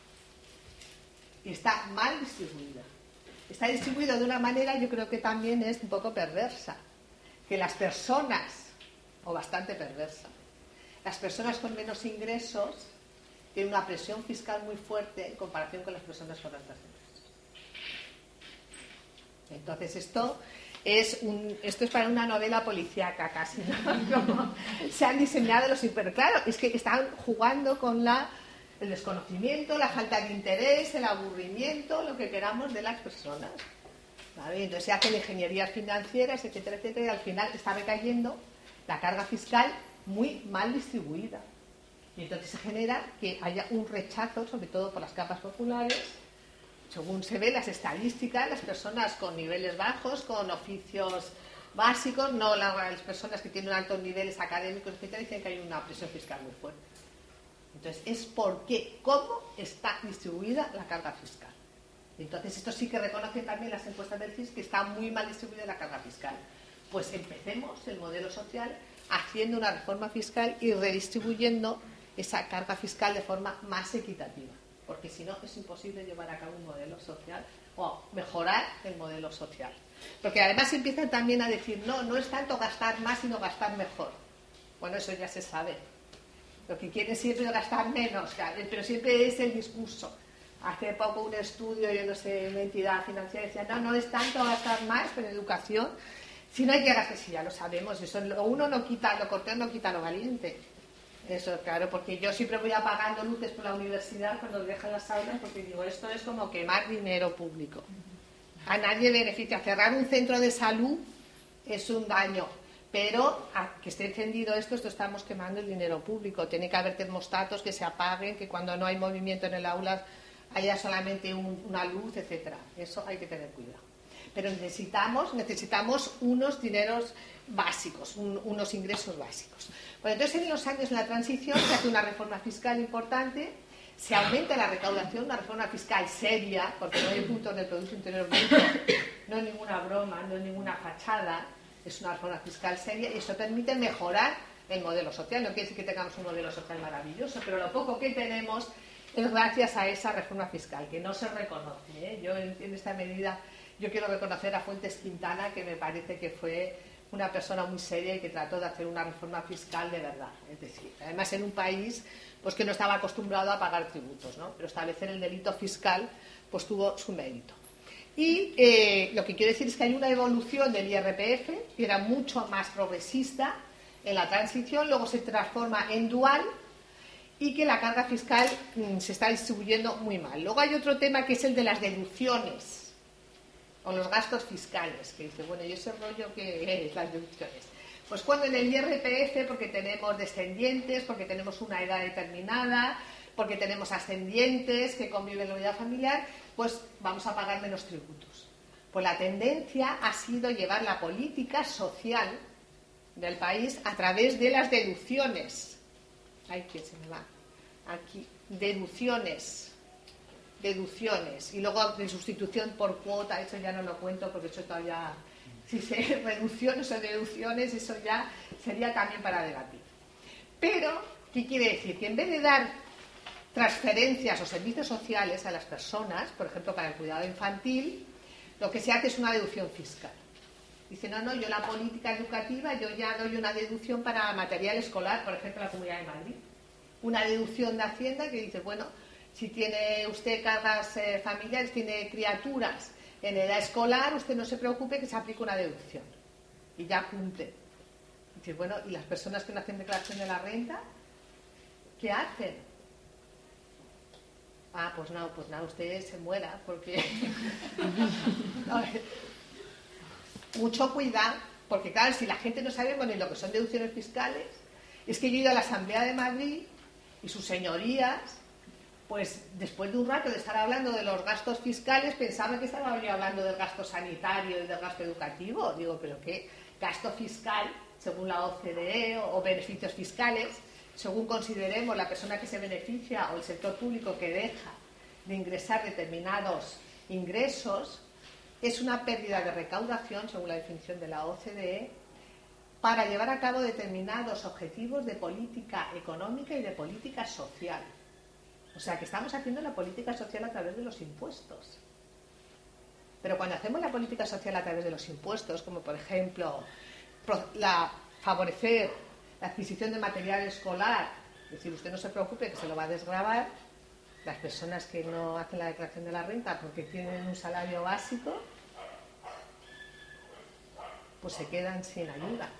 Y está mal distribuida. Está distribuida de una manera, yo creo que también es un poco perversa. Que las personas, o bastante perversa, las personas con menos ingresos tienen una presión fiscal muy fuerte en comparación con las personas con altos ingresos. Entonces, esto es para una novela policíaca casi, ¿no? Se han diseñado los... Pero claro, es que están jugando con el desconocimiento, la falta de interés, el aburrimiento, lo que queramos de las personas. ¿Vale? Entonces se hacen ingenierías financieras, etcétera, etcétera, y al final está recayendo la carga fiscal muy mal distribuida. Y entonces se genera que haya un rechazo, sobre todo por las capas populares. Según se ve las estadísticas, las personas con niveles bajos, con oficios básicos, no las personas que tienen altos niveles académicos, etcétera, dicen que hay una presión fiscal muy fuerte. Entonces, es porque cómo está distribuida la carga fiscal. Entonces, esto sí que reconocen también las encuestas del CIS, que está muy mal distribuida la carga fiscal. Pues empecemos el modelo social haciendo una reforma fiscal y redistribuyendo esa carga fiscal de forma más equitativa. Porque si no, es imposible llevar a cabo un modelo social o mejorar el modelo social. Porque además empiezan también a decir, no es tanto gastar más, sino gastar mejor. Bueno, eso ya se sabe. Lo que quieren siempre es gastar menos, pero siempre es el discurso. Hace poco un estudio, yo no sé, una entidad financiera decía, no es tanto gastar más en educación, sino hay que gastar, si ya lo sabemos, eso lo cortés no quita lo valiente. Eso, claro, porque yo siempre voy apagando luces por la universidad cuando dejan las aulas, porque digo, esto es como quemar dinero público. A nadie beneficia. Cerrar un centro de salud es un daño, pero a que esté encendido esto estamos quemando el dinero público. Tiene que haber termostatos que se apaguen, que cuando no hay movimiento en el aula haya solamente una luz, etcétera. Eso hay que tener cuidado. Pero necesitamos unos dineros básicos, unos ingresos básicos. Bueno, entonces en los años de la transición se hace una reforma fiscal importante, se aumenta la recaudación, una reforma fiscal seria, porque no hay puntos del Producto Interior Bruto, no es ninguna broma, no es ninguna fachada, es una reforma fiscal seria y eso permite mejorar el modelo social. No quiere decir que tengamos un modelo social maravilloso, pero lo poco que tenemos es gracias a esa reforma fiscal, que no se reconoce, ¿eh? Yo en esta medida yo quiero reconocer a Fuentes Quintana, que me parece que fue una persona muy seria y que trató de hacer una reforma fiscal de verdad. Es decir, además en un país pues que no estaba acostumbrado a pagar tributos, ¿no? Pero establecer el delito fiscal pues tuvo su mérito. Y lo que quiero decir es que hay una evolución del IRPF que era mucho más progresista en la transición, luego se transforma en dual y que la carga fiscal se está distribuyendo muy mal. Luego hay otro tema que es el de las deducciones o los gastos fiscales, que dice, bueno, ¿y ese rollo qué es, las deducciones? Pues cuando en el IRPF, porque tenemos descendientes, porque tenemos una edad determinada, porque tenemos ascendientes que conviven en la unidad familiar, pues vamos a pagar menos tributos. Pues la tendencia ha sido llevar la política social del país a través de las deducciones. Ay, ¿quién se me va? Aquí, deducciones, y luego de sustitución por cuota, eso ya no lo cuento porque eso todavía Si se reducciones o deducciones, eso ya sería también para debatir. Pero, ¿qué quiere decir? Que en vez de dar transferencias o servicios sociales a las personas, por ejemplo, para el cuidado infantil, lo que se hace es una deducción fiscal. Dice, no, yo la política educativa, yo ya doy una deducción para material escolar, por ejemplo, en la Comunidad de Madrid. Una deducción de Hacienda que dice, bueno, si tiene usted cargas familiares, tiene criaturas en edad escolar, usted no se preocupe que se aplique una deducción. Y ya cumple. Dice, bueno, ¿y las personas que no hacen declaración de la renta? ¿Qué hacen? Pues nada, usted se muera, porque... Mucho cuidado, porque claro, si la gente no sabe ni lo que son deducciones fiscales, es que yo he ido a la Asamblea de Madrid y sus señorías, pues después de un rato de estar hablando de los gastos fiscales, pensaban que estaba yo hablando del gasto sanitario y del gasto educativo. Digo, ¿pero qué? Gasto fiscal, según la OCDE, o beneficios fiscales, según consideremos la persona que se beneficia o el sector público que deja de ingresar determinados ingresos, es una pérdida de recaudación, según la definición de la OCDE, para llevar a cabo determinados objetivos de política económica y de política social. O sea, que estamos haciendo la política social a través de los impuestos. Pero cuando hacemos la política social a través de los impuestos, como por ejemplo favorecer la adquisición de material escolar, es decir, usted no se preocupe que se lo va a desgravar, las personas que no hacen la declaración de la renta porque tienen un salario básico, pues se quedan sin ayuda.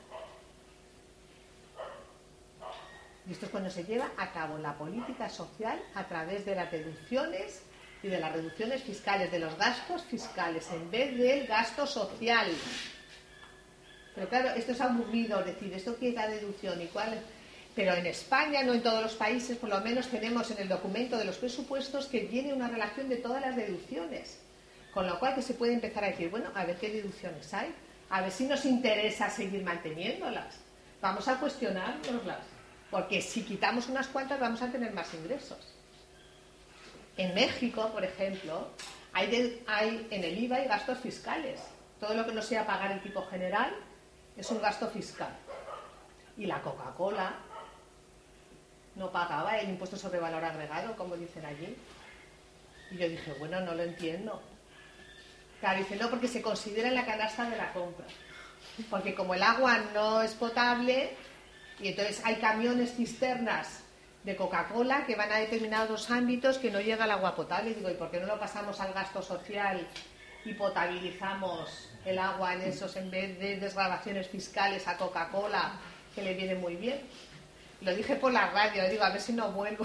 Y esto es cuando se lleva a cabo la política social a través de las deducciones y de las reducciones fiscales, de los gastos fiscales, en vez del gasto social. Pero claro, esto es aburrido, decir, ¿esto qué es la deducción y cuál? Pero en España, no en todos los países, por lo menos tenemos en el documento de los presupuestos que viene una relación de todas las deducciones. Con lo cual que se puede empezar a decir, bueno, a ver qué deducciones hay, a ver si nos interesa seguir manteniéndolas. Vamos a cuestionárnoslas, porque si quitamos unas cuantas vamos a tener más ingresos. En México, por ejemplo, hay en el IVA hay gastos fiscales. Todo lo que no sea pagar el tipo general es un gasto fiscal. Y la Coca-Cola no pagaba el impuesto sobre valor agregado, como dicen allí. Y yo dije, bueno, no lo entiendo. Claro, dice, no, porque se considera en la canasta de la compra. Porque como el agua no es potable, y entonces hay camiones cisternas de Coca-Cola que van a determinados ámbitos que no llega el agua potable. Y digo, ¿y por qué no lo pasamos al gasto social y potabilizamos el agua en esos, en vez de desgravaciones fiscales a Coca-Cola, que le viene muy bien? Lo dije por la radio, digo, a ver si no vuelvo.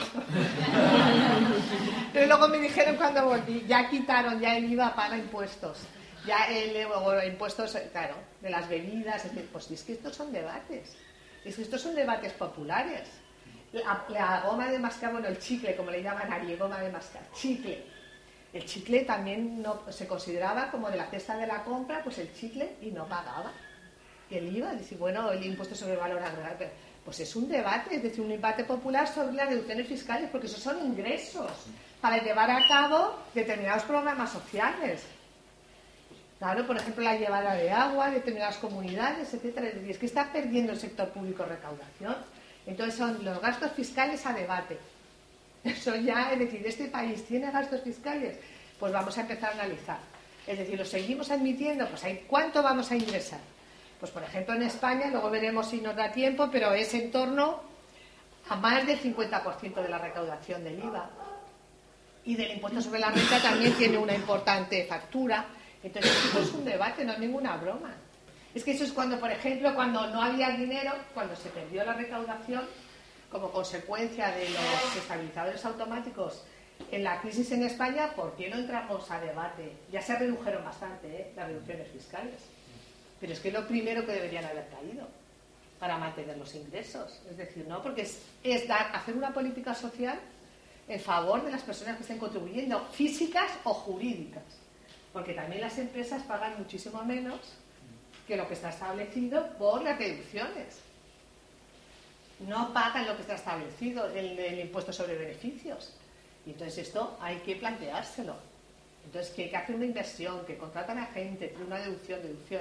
Pero luego me dijeron cuando volví, ya quitaron, ya el IVA paga impuestos. Ya impuestos, claro, de las bebidas. Pues es que estos son debates. Es que estos son debates populares. La goma de mascar, bueno, el chicle, como le llaman allí, goma de mascar, chicle. El chicle también no se consideraba como de la cesta de la compra, pues el chicle, y no pagaba. Y el IVA, dice, bueno, el impuesto sobre el valor agregado, pues es un debate, es decir, un debate popular sobre las deducciones fiscales, porque esos son ingresos para llevar a cabo determinados programas sociales. Claro, por ejemplo, la llevada de agua, determinadas comunidades, etcétera. Y es que está perdiendo el sector público recaudación. Entonces son los gastos fiscales a debate. Eso ya, es decir, ¿este país tiene gastos fiscales? Pues vamos a empezar a analizar. Es decir, ¿los seguimos admitiendo? Pues ¿cuánto vamos a ingresar? Pues por ejemplo en España, luego veremos si nos da tiempo, pero es en torno a más del 50% de la recaudación del IVA. Y del impuesto sobre la renta también tiene una importante factura. Entonces esto es un debate, no es ninguna broma. Es que eso es cuando, por ejemplo, cuando no había dinero, cuando se perdió la recaudación como consecuencia de los estabilizadores automáticos en la crisis en España, ¿por qué no entramos a debate? Ya se redujeron bastante las reducciones fiscales. Pero es que es lo primero que deberían haber caído para mantener los ingresos. Es decir, ¿no? Porque es hacer una política social en favor de las personas que estén contribuyendo, físicas o jurídicas. Porque también las empresas pagan muchísimo menos que lo que está establecido por las deducciones. No pagan lo que está establecido, el impuesto sobre beneficios. Y entonces esto hay que planteárselo. Entonces que hay que hacer una inversión, que contratan a gente, una deducción.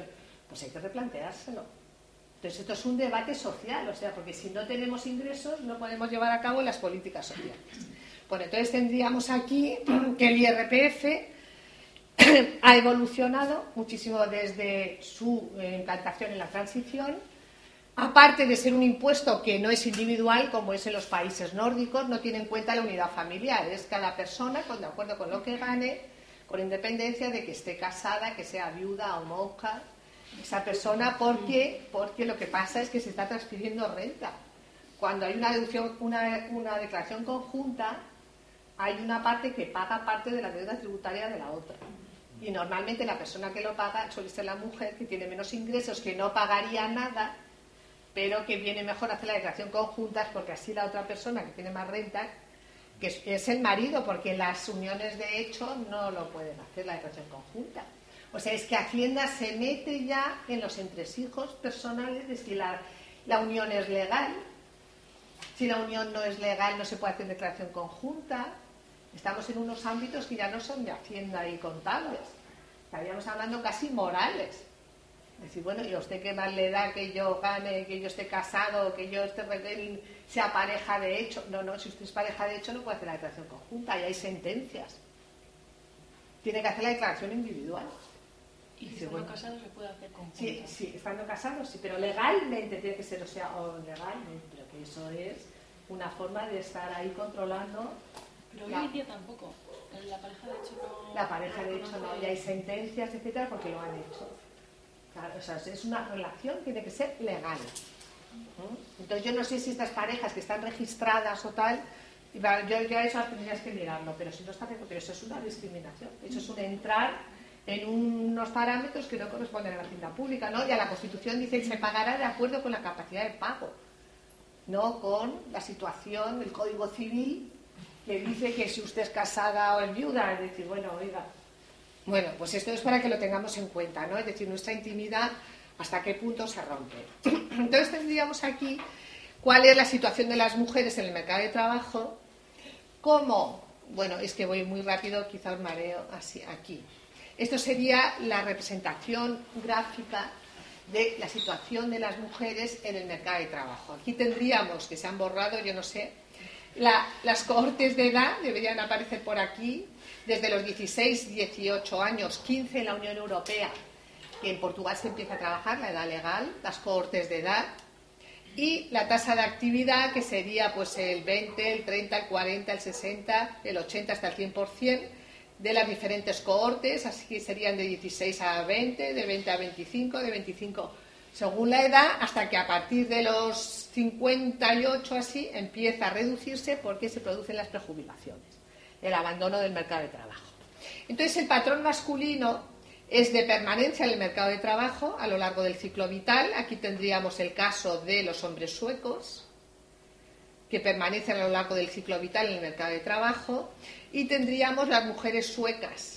pues hay que replanteárselo. Entonces esto es un debate social, o sea, porque si no tenemos ingresos no podemos llevar a cabo las políticas sociales. Bueno, entonces tendríamos aquí que el IRPF ha evolucionado muchísimo desde su implantación en la transición. Aparte de ser un impuesto que no es individual, como es en los países nórdicos, no tiene en cuenta la unidad familiar. Es cada persona, de acuerdo con lo que gane, con independencia de que esté casada, que sea viuda o monja, esa persona, porque lo que pasa es que se está transfiriendo renta. Cuando hay una declaración conjunta, hay una parte que paga parte de la deuda tributaria de la otra. Y normalmente la persona que lo paga suele ser la mujer, que tiene menos ingresos, que no pagaría nada, pero que viene mejor hacer la declaración conjunta, porque así la otra persona que tiene más renta, que es el marido, porque las uniones de hecho no lo pueden hacer la declaración conjunta. O sea, es que Hacienda se mete ya en los entresijos personales de si la unión es legal. Si la unión no es legal, no se puede hacer declaración conjunta. Estamos en unos ámbitos que ya no son de Hacienda y contables. Estaríamos hablando casi morales. Es decir, bueno, ¿y a usted qué más le da que yo gane, que yo esté casado, que yo sea pareja de hecho? No, si usted es pareja de hecho no puede hacer la declaración conjunta, y hay sentencias. Tiene que hacer la declaración individual. ¿Y si estando casados se puede hacer conjunta? Sí, estando casados, sí, pero legalmente tiene que ser, o legalmente, pero que eso es una forma de estar ahí controlando. Pero hoy en día tampoco. La pareja de hecho no. La pareja de hecho no, y hay sentencias, etcétera, porque lo han hecho. Claro, o sea, es una relación que tiene que ser legal. Entonces yo no sé si estas parejas que están registradas o tal, yo ya eso tendrías que mirarlo, pero si no está, pero eso es una discriminación, eso es un entrar en unos parámetros que no corresponden a la hacienda pública, ¿no? Y a la Constitución dice que se pagará de acuerdo con la capacidad de pago, no con la situación del Código Civil que dice que si usted es casada o es viuda, es decir, bueno, oiga. Bueno, pues esto es para que lo tengamos en cuenta, ¿no? Es decir, nuestra intimidad, hasta qué punto se rompe. Entonces tendríamos aquí cuál es la situación de las mujeres en el mercado de trabajo, cómo, bueno, es que voy muy rápido, quizá os mareo así, aquí. Esto sería la representación gráfica de la situación de las mujeres en el mercado de trabajo. Aquí tendríamos, que se han borrado, yo no sé, las cohortes de edad deberían aparecer por aquí, desde los 16, 18 años, 15 en la Unión Europea, que en Portugal se empieza a trabajar, la edad legal, las cohortes de edad, y la tasa de actividad, que sería pues el 20, el 30, el 40, el 60, el 80 hasta el 100%, de las diferentes cohortes, así que serían de 16 a 20, de 20 a 25, de 25 según la edad, hasta que a partir de los 58 así empieza a reducirse porque se producen las prejubilaciones, el abandono del mercado de trabajo. Entonces el patrón masculino es de permanencia en el mercado de trabajo a lo largo del ciclo vital. Aquí tendríamos el caso de los hombres suecos, que permanecen a lo largo del ciclo vital en el mercado de trabajo, y tendríamos las mujeres suecas,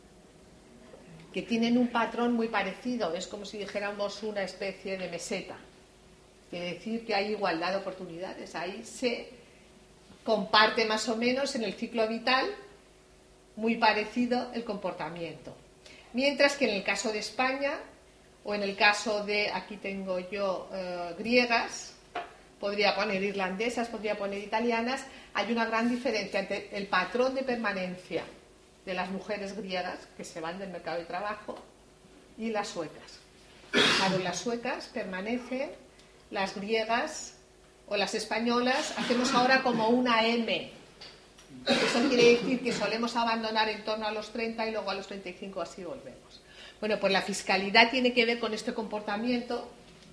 que tienen un patrón muy parecido, es como si dijéramos una especie de meseta, quiere decir que hay igualdad de oportunidades, ahí se comparte más o menos en el ciclo vital, muy parecido el comportamiento. Mientras que en el caso de España, o en el caso de, aquí tengo yo, griegas, podría poner irlandesas, podría poner italianas, hay una gran diferencia entre el patrón de permanencia de las mujeres griegas que se van del mercado de trabajo y las suecas. Claro, las suecas permanecen, las griegas o las españolas hacemos ahora como una M. Eso quiere decir que solemos abandonar en torno a los 30 y luego a los 35 así volvemos. Bueno, pues la fiscalidad tiene que ver con este comportamiento,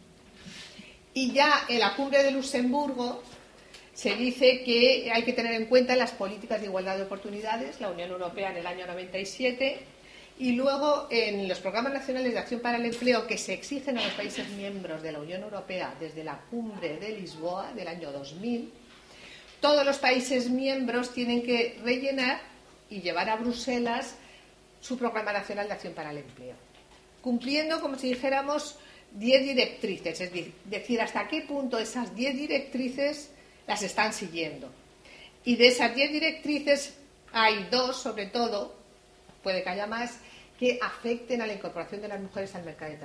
y ya en la cumbre de Luxemburgo se dice que hay que tener en cuenta las políticas de igualdad de oportunidades, la Unión Europea en el año 97, y luego en los programas nacionales de acción para el empleo que se exigen a los países miembros de la Unión Europea desde la cumbre de Lisboa del año 2000, todos los países miembros tienen que rellenar y llevar a Bruselas su programa nacional de acción para el empleo, cumpliendo, como si dijéramos, 10 directrices, es decir, hasta qué punto esas 10 directrices las están siguiendo. Y de esas 10 directrices hay 2, sobre todo, puede que haya más, que afecten a la incorporación de las mujeres al mercado de trabajo.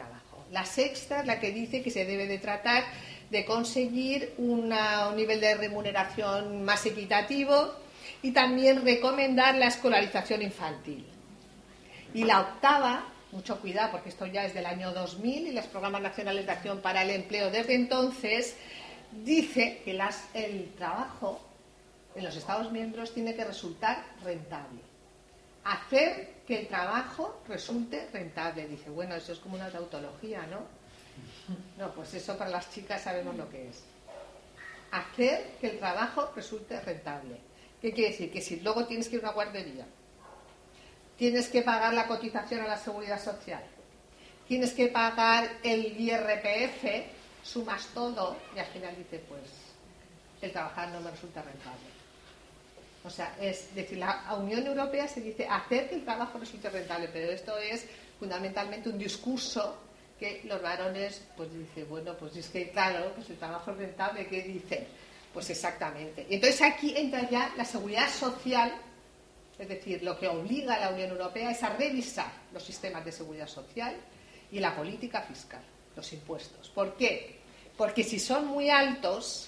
La sexta es la que dice que se debe de tratar de conseguir un nivel de remuneración más equitativo y también recomendar la escolarización infantil. Y la octava, mucho cuidado porque esto ya es del año 2000 y los programas nacionales de acción para el empleo desde entonces, dice que el trabajo en los Estados miembros tiene que resultar rentable. Hacer que el trabajo resulte rentable. Dice, bueno, eso es como una tautología, ¿no? No, pues eso para las chicas sabemos lo que es. Hacer que el trabajo resulte rentable. ¿Qué quiere decir? Que si luego tienes que ir a una guardería, tienes que pagar la cotización a la seguridad social, tienes que pagar el IRPF, sumas todo y al final dice, pues el trabajar no me resulta rentable. O sea, es decir, la Unión Europea se dice hacer que el trabajo resulte rentable, pero esto es fundamentalmente un discurso que los varones pues dicen, bueno, pues es que claro, pues el trabajo es rentable, ¿qué dicen? Pues exactamente. Y entonces aquí entra ya la seguridad social, es decir, lo que obliga a la Unión Europea es a revisar los sistemas de seguridad social y la política fiscal, los impuestos. ¿Por qué? Porque si son muy altos,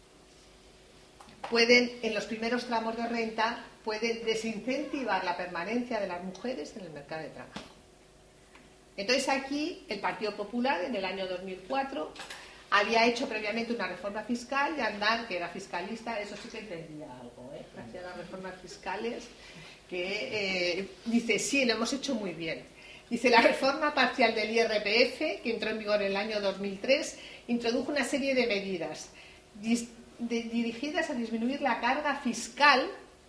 en los primeros tramos de renta, pueden desincentivar la permanencia de las mujeres en el mercado de trabajo. Entonces aquí el Partido Popular en el año 2004 había hecho previamente una reforma fiscal y Aznar, que era fiscalista, eso sí que entendía algo, hacía las reformas fiscales que dice, sí, lo hemos hecho muy bien. Dice, la reforma parcial del IRPF, que entró en vigor en el año 2003, introdujo una serie de medidas dirigidas a disminuir la carga fiscal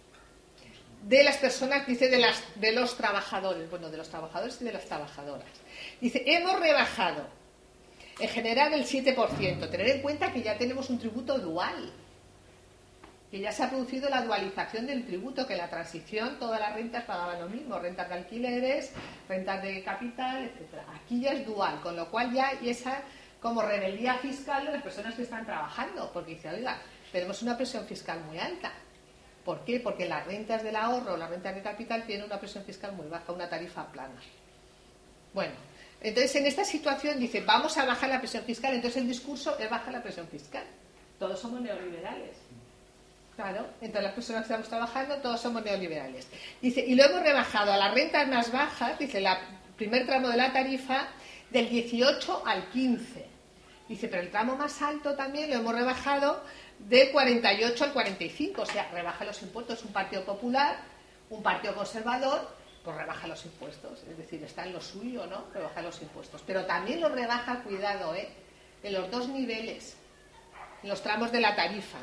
de las personas, dice, de los trabajadores, bueno, de los trabajadores y de las trabajadoras. Dice, hemos rebajado en general el 7%. Tener en cuenta que ya tenemos un tributo dual, que ya se ha producido la dualización del tributo, que en la transición todas las rentas pagaban lo mismo, rentas de alquileres, rentas de capital, etcétera. Aquí ya es dual, con lo cual ya hay esa como rebeldía fiscal de las personas que están trabajando, porque dice, oiga, tenemos una presión fiscal muy alta. ¿Por qué? Porque las rentas del ahorro, las rentas de capital tienen una presión fiscal muy baja, una tarifa plana. Bueno, entonces en esta situación dice, vamos a bajar la presión fiscal, entonces el discurso es bajar la presión fiscal. Todos somos neoliberales. Claro, entre las personas que estamos trabajando, todos somos neoliberales. Dice, y lo hemos rebajado a las rentas más bajas, dice, el primer tramo de la tarifa, del 18 al 15. Dice, pero el tramo más alto también lo hemos rebajado de 48 al 45, o sea, rebaja los impuestos. Un partido popular, un partido conservador, pues rebaja los impuestos, es decir, está en lo suyo, ¿no? Rebaja los impuestos, pero también los rebaja, cuidado, en los dos niveles, en los tramos de la tarifa,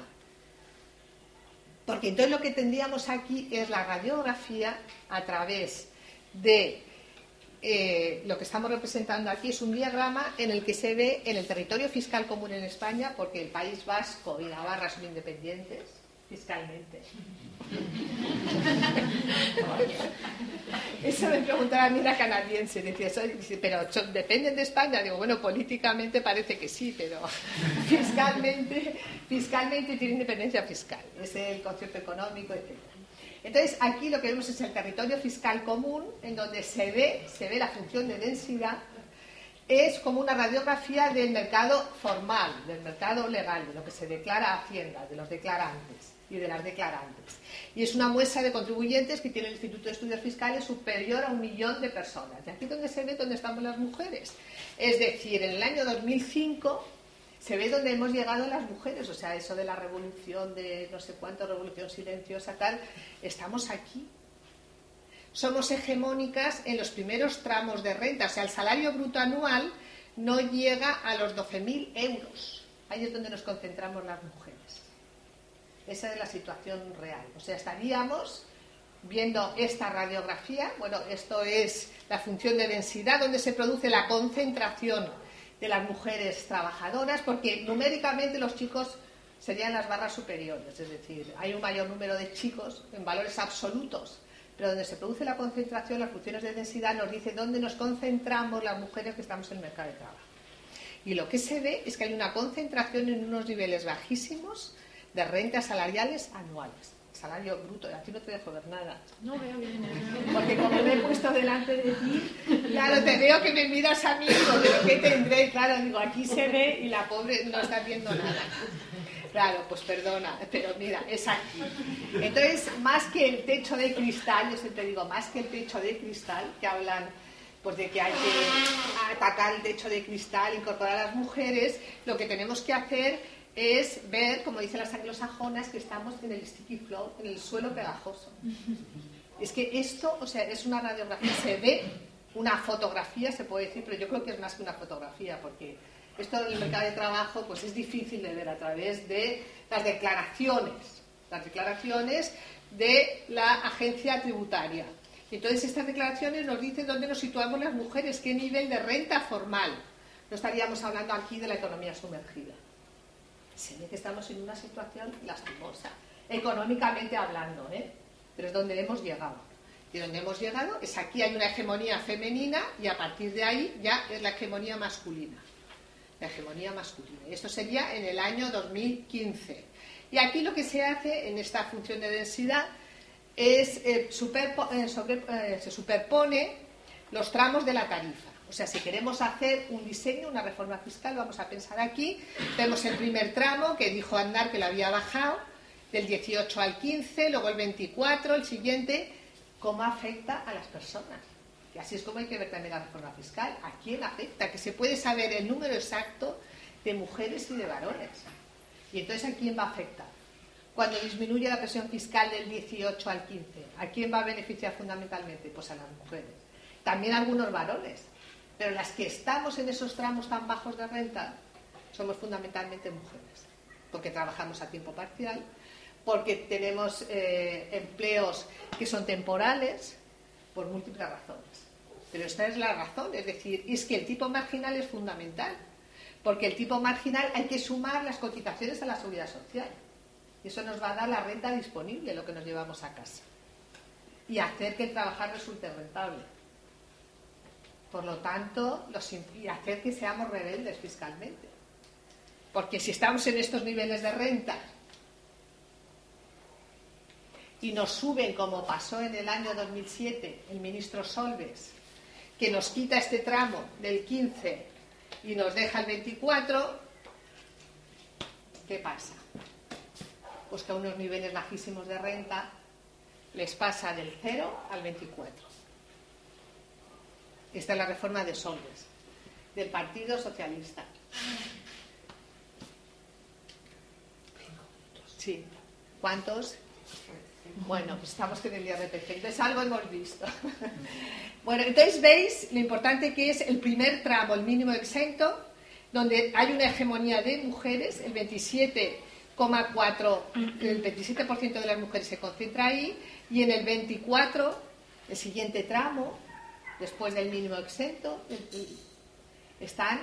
porque entonces lo que tendríamos aquí es la radiografía a través de lo que estamos representando aquí es un diagrama en el que se ve en el territorio fiscal común en España, porque el País Vasco y Navarra son independientes fiscalmente. Eso me preguntaba a mí la canadiense, decía, pero ¿dependen de España? Digo, bueno, políticamente parece que sí, pero fiscalmente tiene independencia fiscal, es el concierto económico, etc. Entonces, aquí lo que vemos es el territorio fiscal común, en donde se ve la función de densidad, es como una radiografía del mercado formal, del mercado legal, de lo que se declara a Hacienda, de los declarantes y de las declarantes. Y es una muestra de contribuyentes que tiene el Instituto de Estudios Fiscales superior a 1 millón de personas. Y aquí donde se ve dónde estamos las mujeres. Es decir, en el año 2005... se ve dónde hemos llegado las mujeres, o sea, eso de la revolución, de no sé cuánto, revolución silenciosa, tal, estamos aquí. Somos hegemónicas en los primeros tramos de renta, o sea, el salario bruto anual no llega a los 12.000 euros. Ahí es donde nos concentramos las mujeres. Esa es la situación real. O sea, estaríamos viendo esta radiografía, bueno, esto es la función de densidad, donde se produce la concentración de las mujeres trabajadoras, porque numéricamente los chicos serían las barras superiores, es decir, hay un mayor número de chicos en valores absolutos, pero donde se produce la concentración, las funciones de densidad nos dice dónde nos concentramos las mujeres que estamos en el mercado de trabajo. Y lo que se ve es que hay una concentración en unos niveles bajísimos de rentas salariales anuales. Salario bruto, aquí no te dejo ver nada. No veo bien. Porque como me he puesto delante de ti, Claro, te veo que me miras a mí, pero ¿qué tendré? Claro, digo, aquí se ve y la pobre no está viendo nada. Claro, pues perdona, pero mira, es aquí. Entonces, más que el techo de cristal, yo siempre digo, más que el techo de cristal, que hablan pues de que hay que atacar el techo de cristal, incorporar a las mujeres, lo que tenemos que hacer es ver, como dicen las anglosajonas, que estamos en el sticky floor, en el suelo pegajoso. Es que esto, o sea, es una radiografía, se ve una fotografía, se puede decir, pero yo creo que es más que una fotografía, porque esto del mercado de trabajo pues es difícil de ver a través de las declaraciones de la agencia tributaria. Y entonces estas declaraciones nos dicen dónde nos situamos las mujeres, qué nivel de renta formal. No estaríamos hablando aquí de la economía sumergida. Se ve que estamos en una situación lastimosa, económicamente hablando, pero es donde hemos llegado. Y donde hemos llegado es aquí hay una hegemonía femenina y a partir de ahí ya es la hegemonía masculina. La hegemonía masculina. Y esto sería en el año 2015. Y aquí lo que se hace en esta función de densidad es se superpone los tramos de la tarifa. O sea, si queremos hacer un diseño, una reforma fiscal, vamos a pensar aquí. Vemos el primer tramo que dijo Aznar que lo había bajado del 18 al 15, luego el 24, el siguiente. ¿Cómo afecta a las personas? Y así es como hay que ver también la reforma fiscal. ¿A quién afecta? Que se puede saber el número exacto de mujeres y de varones. Y entonces, ¿a quién va a afectar? Cuando disminuye la presión fiscal del 18 al 15, ¿a quién va a beneficiar fundamentalmente? Pues a las mujeres. También a algunos varones. Pero las que estamos en esos tramos tan bajos de renta somos fundamentalmente mujeres. Porque trabajamos a tiempo parcial, porque tenemos empleos que son temporales, por múltiples razones. Pero esta es la razón, es decir, es que el tipo marginal es fundamental, porque el tipo marginal hay que sumar las cotizaciones a la seguridad social. Y eso nos va a dar la renta disponible, lo que nos llevamos a casa. Y hacer que el trabajar resulte rentable. Por lo tanto, y hacer que seamos rebeldes fiscalmente. Porque si estamos en estos niveles de renta y nos suben, como pasó en el año 2007, el ministro Solbes, que nos quita este tramo del 15 y nos deja el 24, ¿qué pasa? Pues que a unos niveles bajísimos de renta les pasa del 0 al 24. Esta es la reforma de Solbes, del Partido Socialista. Sí. ¿Cuántos? Bueno, pues estamos en el IRPF, entonces algo hemos visto. Bueno, entonces veis lo importante que es el primer tramo, el mínimo exento, donde hay una hegemonía de mujeres, el 27% de las mujeres se concentra ahí, y en el 24, el siguiente tramo, después del mínimo exento, están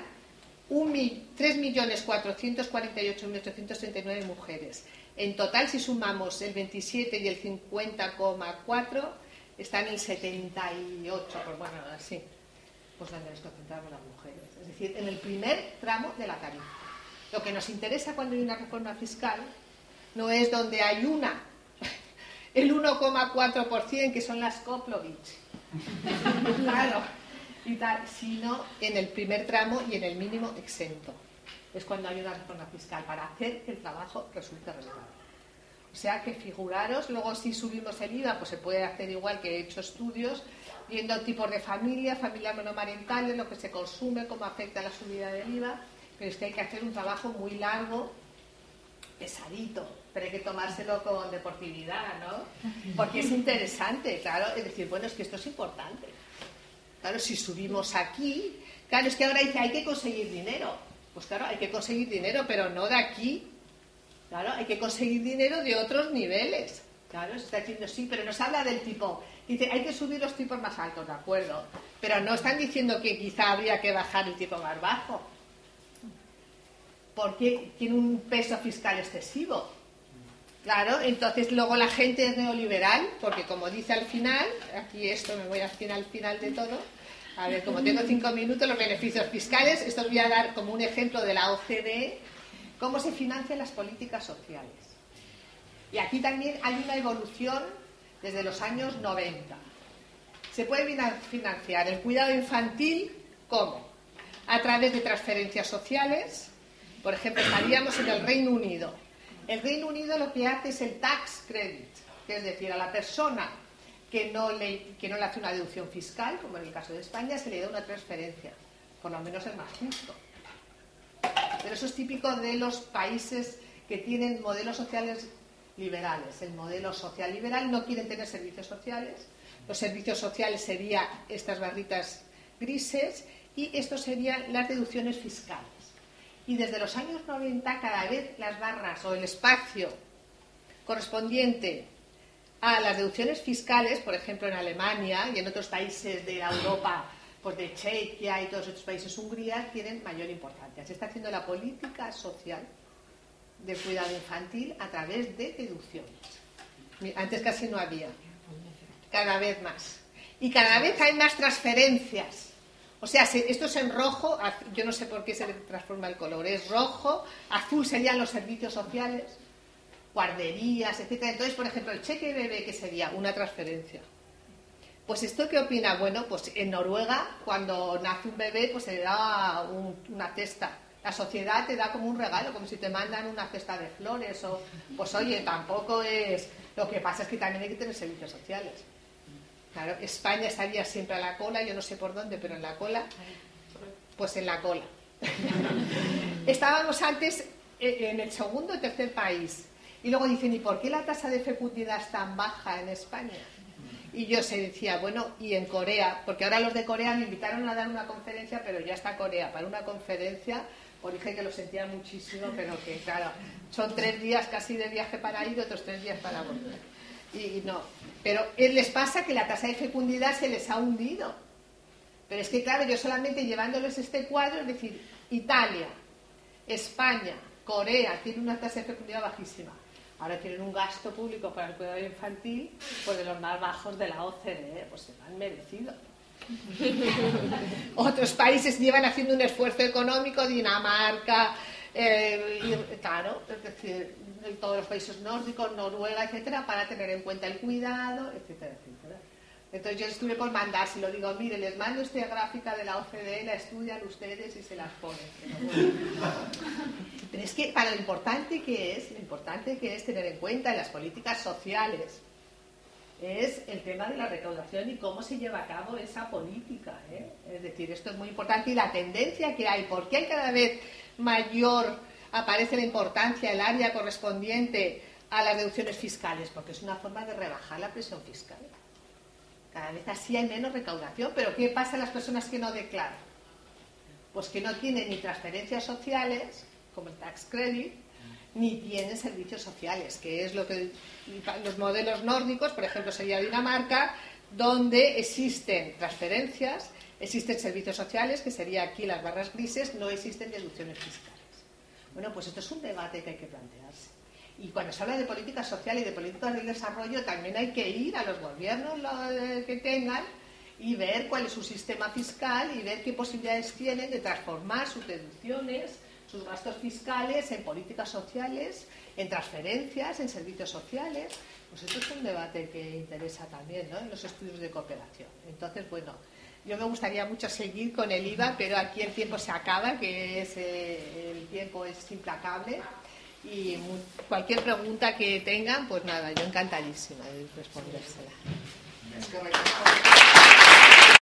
3.448.839 mujeres. En total, si sumamos el 27 y el 50,4, están en el 78, pues bueno, así, pues donde nos concentramos las mujeres. Es decir, en el primer tramo de la tarifa. Lo que nos interesa cuando hay una reforma fiscal no es donde hay el 1,4%, que son las Koplovich, claro, y tal, sino en el primer tramo y en el mínimo exento. Es cuando hay una reforma fiscal para hacer que el trabajo resulte rentable. O sea que figuraros, luego si subimos el IVA, pues se puede hacer igual que he hecho estudios, viendo tipos de familias monomarentales, lo que se consume, cómo afecta la subida del IVA, pero es que hay que hacer un trabajo muy largo, pesadito, pero hay que tomárselo con deportividad, ¿no? Porque es interesante, claro, es decir, bueno, es que esto es importante. Claro, si subimos aquí, claro, es que ahora dice, hay que conseguir dinero. Pues claro, hay que conseguir dinero, pero no de aquí. Claro, hay que conseguir dinero de otros niveles. Claro, se está diciendo sí, pero nos habla del tipo. Dice, hay que subir los tipos más altos, de acuerdo. Pero no están diciendo que quizá habría que bajar el tipo más bajo. Porque tiene un peso fiscal excesivo. Claro, entonces luego la gente es neoliberal, porque como dice al final, aquí esto me voy al final de todo. A ver, como tengo 5 minutos, los beneficios fiscales, esto os voy a dar como un ejemplo de la OCDE, cómo se financian las políticas sociales. Y aquí también hay una evolución desde los años 90. Se puede financiar el cuidado infantil, ¿cómo? A través de transferencias sociales. Por ejemplo, estaríamos en el Reino Unido. El Reino Unido lo que hace es el tax credit, que es decir, a la persona que no le hace una deducción fiscal, como en el caso de España, se le da una transferencia. Por lo menos es más justo. Pero eso es típico de los países que tienen modelos sociales liberales. El modelo social liberal no quieren tener servicios sociales. Los servicios sociales serían estas barritas grises y estos serían las deducciones fiscales. Y desde los años 90 cada vez las barras o el espacio correspondiente a las deducciones fiscales, por ejemplo en Alemania y en otros países de Europa, pues de Chequia y todos estos países, Hungría, tienen mayor importancia. Se está haciendo la política social de cuidado infantil a través de deducciones. Antes casi no había. Cada vez más. Y cada vez hay más transferencias. O sea, esto es en rojo, yo no sé por qué se le transforma el color, es rojo, azul serían los servicios sociales, guarderías, etcétera. Entonces, por ejemplo, el cheque bebé, que sería una transferencia. Pues esto, ¿qué opina? Bueno, pues en Noruega, cuando nace un bebé, pues se le da una cesta. La sociedad te da como un regalo, como si te mandan una cesta de flores, o pues oye, tampoco es... Lo que pasa es que también hay que tener servicios sociales. Claro, España estaría siempre a la cola, yo no sé por dónde, pero en la cola, pues en la cola. Estábamos antes en el segundo o tercer país. Y luego dicen, ¿y por qué la tasa de fecundidad es tan baja en España? Y yo se decía, bueno, y en Corea, porque ahora los de Corea me invitaron a dar una conferencia, pero ya está Corea para una conferencia, pues dije que lo sentía muchísimo, pero que claro, son 3 días casi de viaje para ir y otros 3 días para volver. Y no, pero les pasa que la tasa de fecundidad se les ha hundido. Pero es que claro, yo solamente llevándoles este cuadro, es decir, Italia, España, Corea, tienen una tasa de fecundidad bajísima. Ahora tienen un gasto público para el cuidado infantil, pues de los más bajos de la OCDE, pues se lo han merecido. Otros países llevan haciendo un esfuerzo económico, Dinamarca, claro, es decir, todos los países nórdicos, Noruega, etcétera, para tener en cuenta el cuidado, etcétera, etcétera. Entonces yo les tuve por mandar, si lo digo, mire, les mando esta gráfica de la OCDE, la estudian ustedes y se las ponen. Pero es que para lo importante que es tener en cuenta en las políticas sociales es el tema de la recaudación y cómo se lleva a cabo esa política, ¿eh? Es decir, esto es muy importante y la tendencia que hay, porque hay cada vez mayor, aparece la importancia, el área correspondiente a las deducciones fiscales, porque es una forma de rebajar la presión fiscal. Cada vez así hay menos recaudación, pero ¿qué pasa a las personas que no declaran? Pues que no tienen ni transferencias sociales, como el tax credit, ni tienen servicios sociales, que es lo que los modelos nórdicos, por ejemplo, sería Dinamarca, donde existen transferencias, existen servicios sociales, que sería aquí las barras grises, no existen deducciones fiscales. Bueno, pues esto es un debate que hay que plantearse. Y cuando se habla de política social y de políticas del desarrollo, también hay que ir a los gobiernos que tengan y ver cuál es su sistema fiscal y ver qué posibilidades tienen de transformar sus deducciones, sus gastos fiscales en políticas sociales, en transferencias, en servicios sociales. Pues esto es un debate que interesa también, ¿no?, en los estudios de cooperación. Entonces, bueno, yo me gustaría mucho seguir con el IVA, pero aquí el tiempo se acaba, que es, el tiempo es implacable. Y cualquier pregunta que tengan, pues nada, yo encantadísima de respondérsela.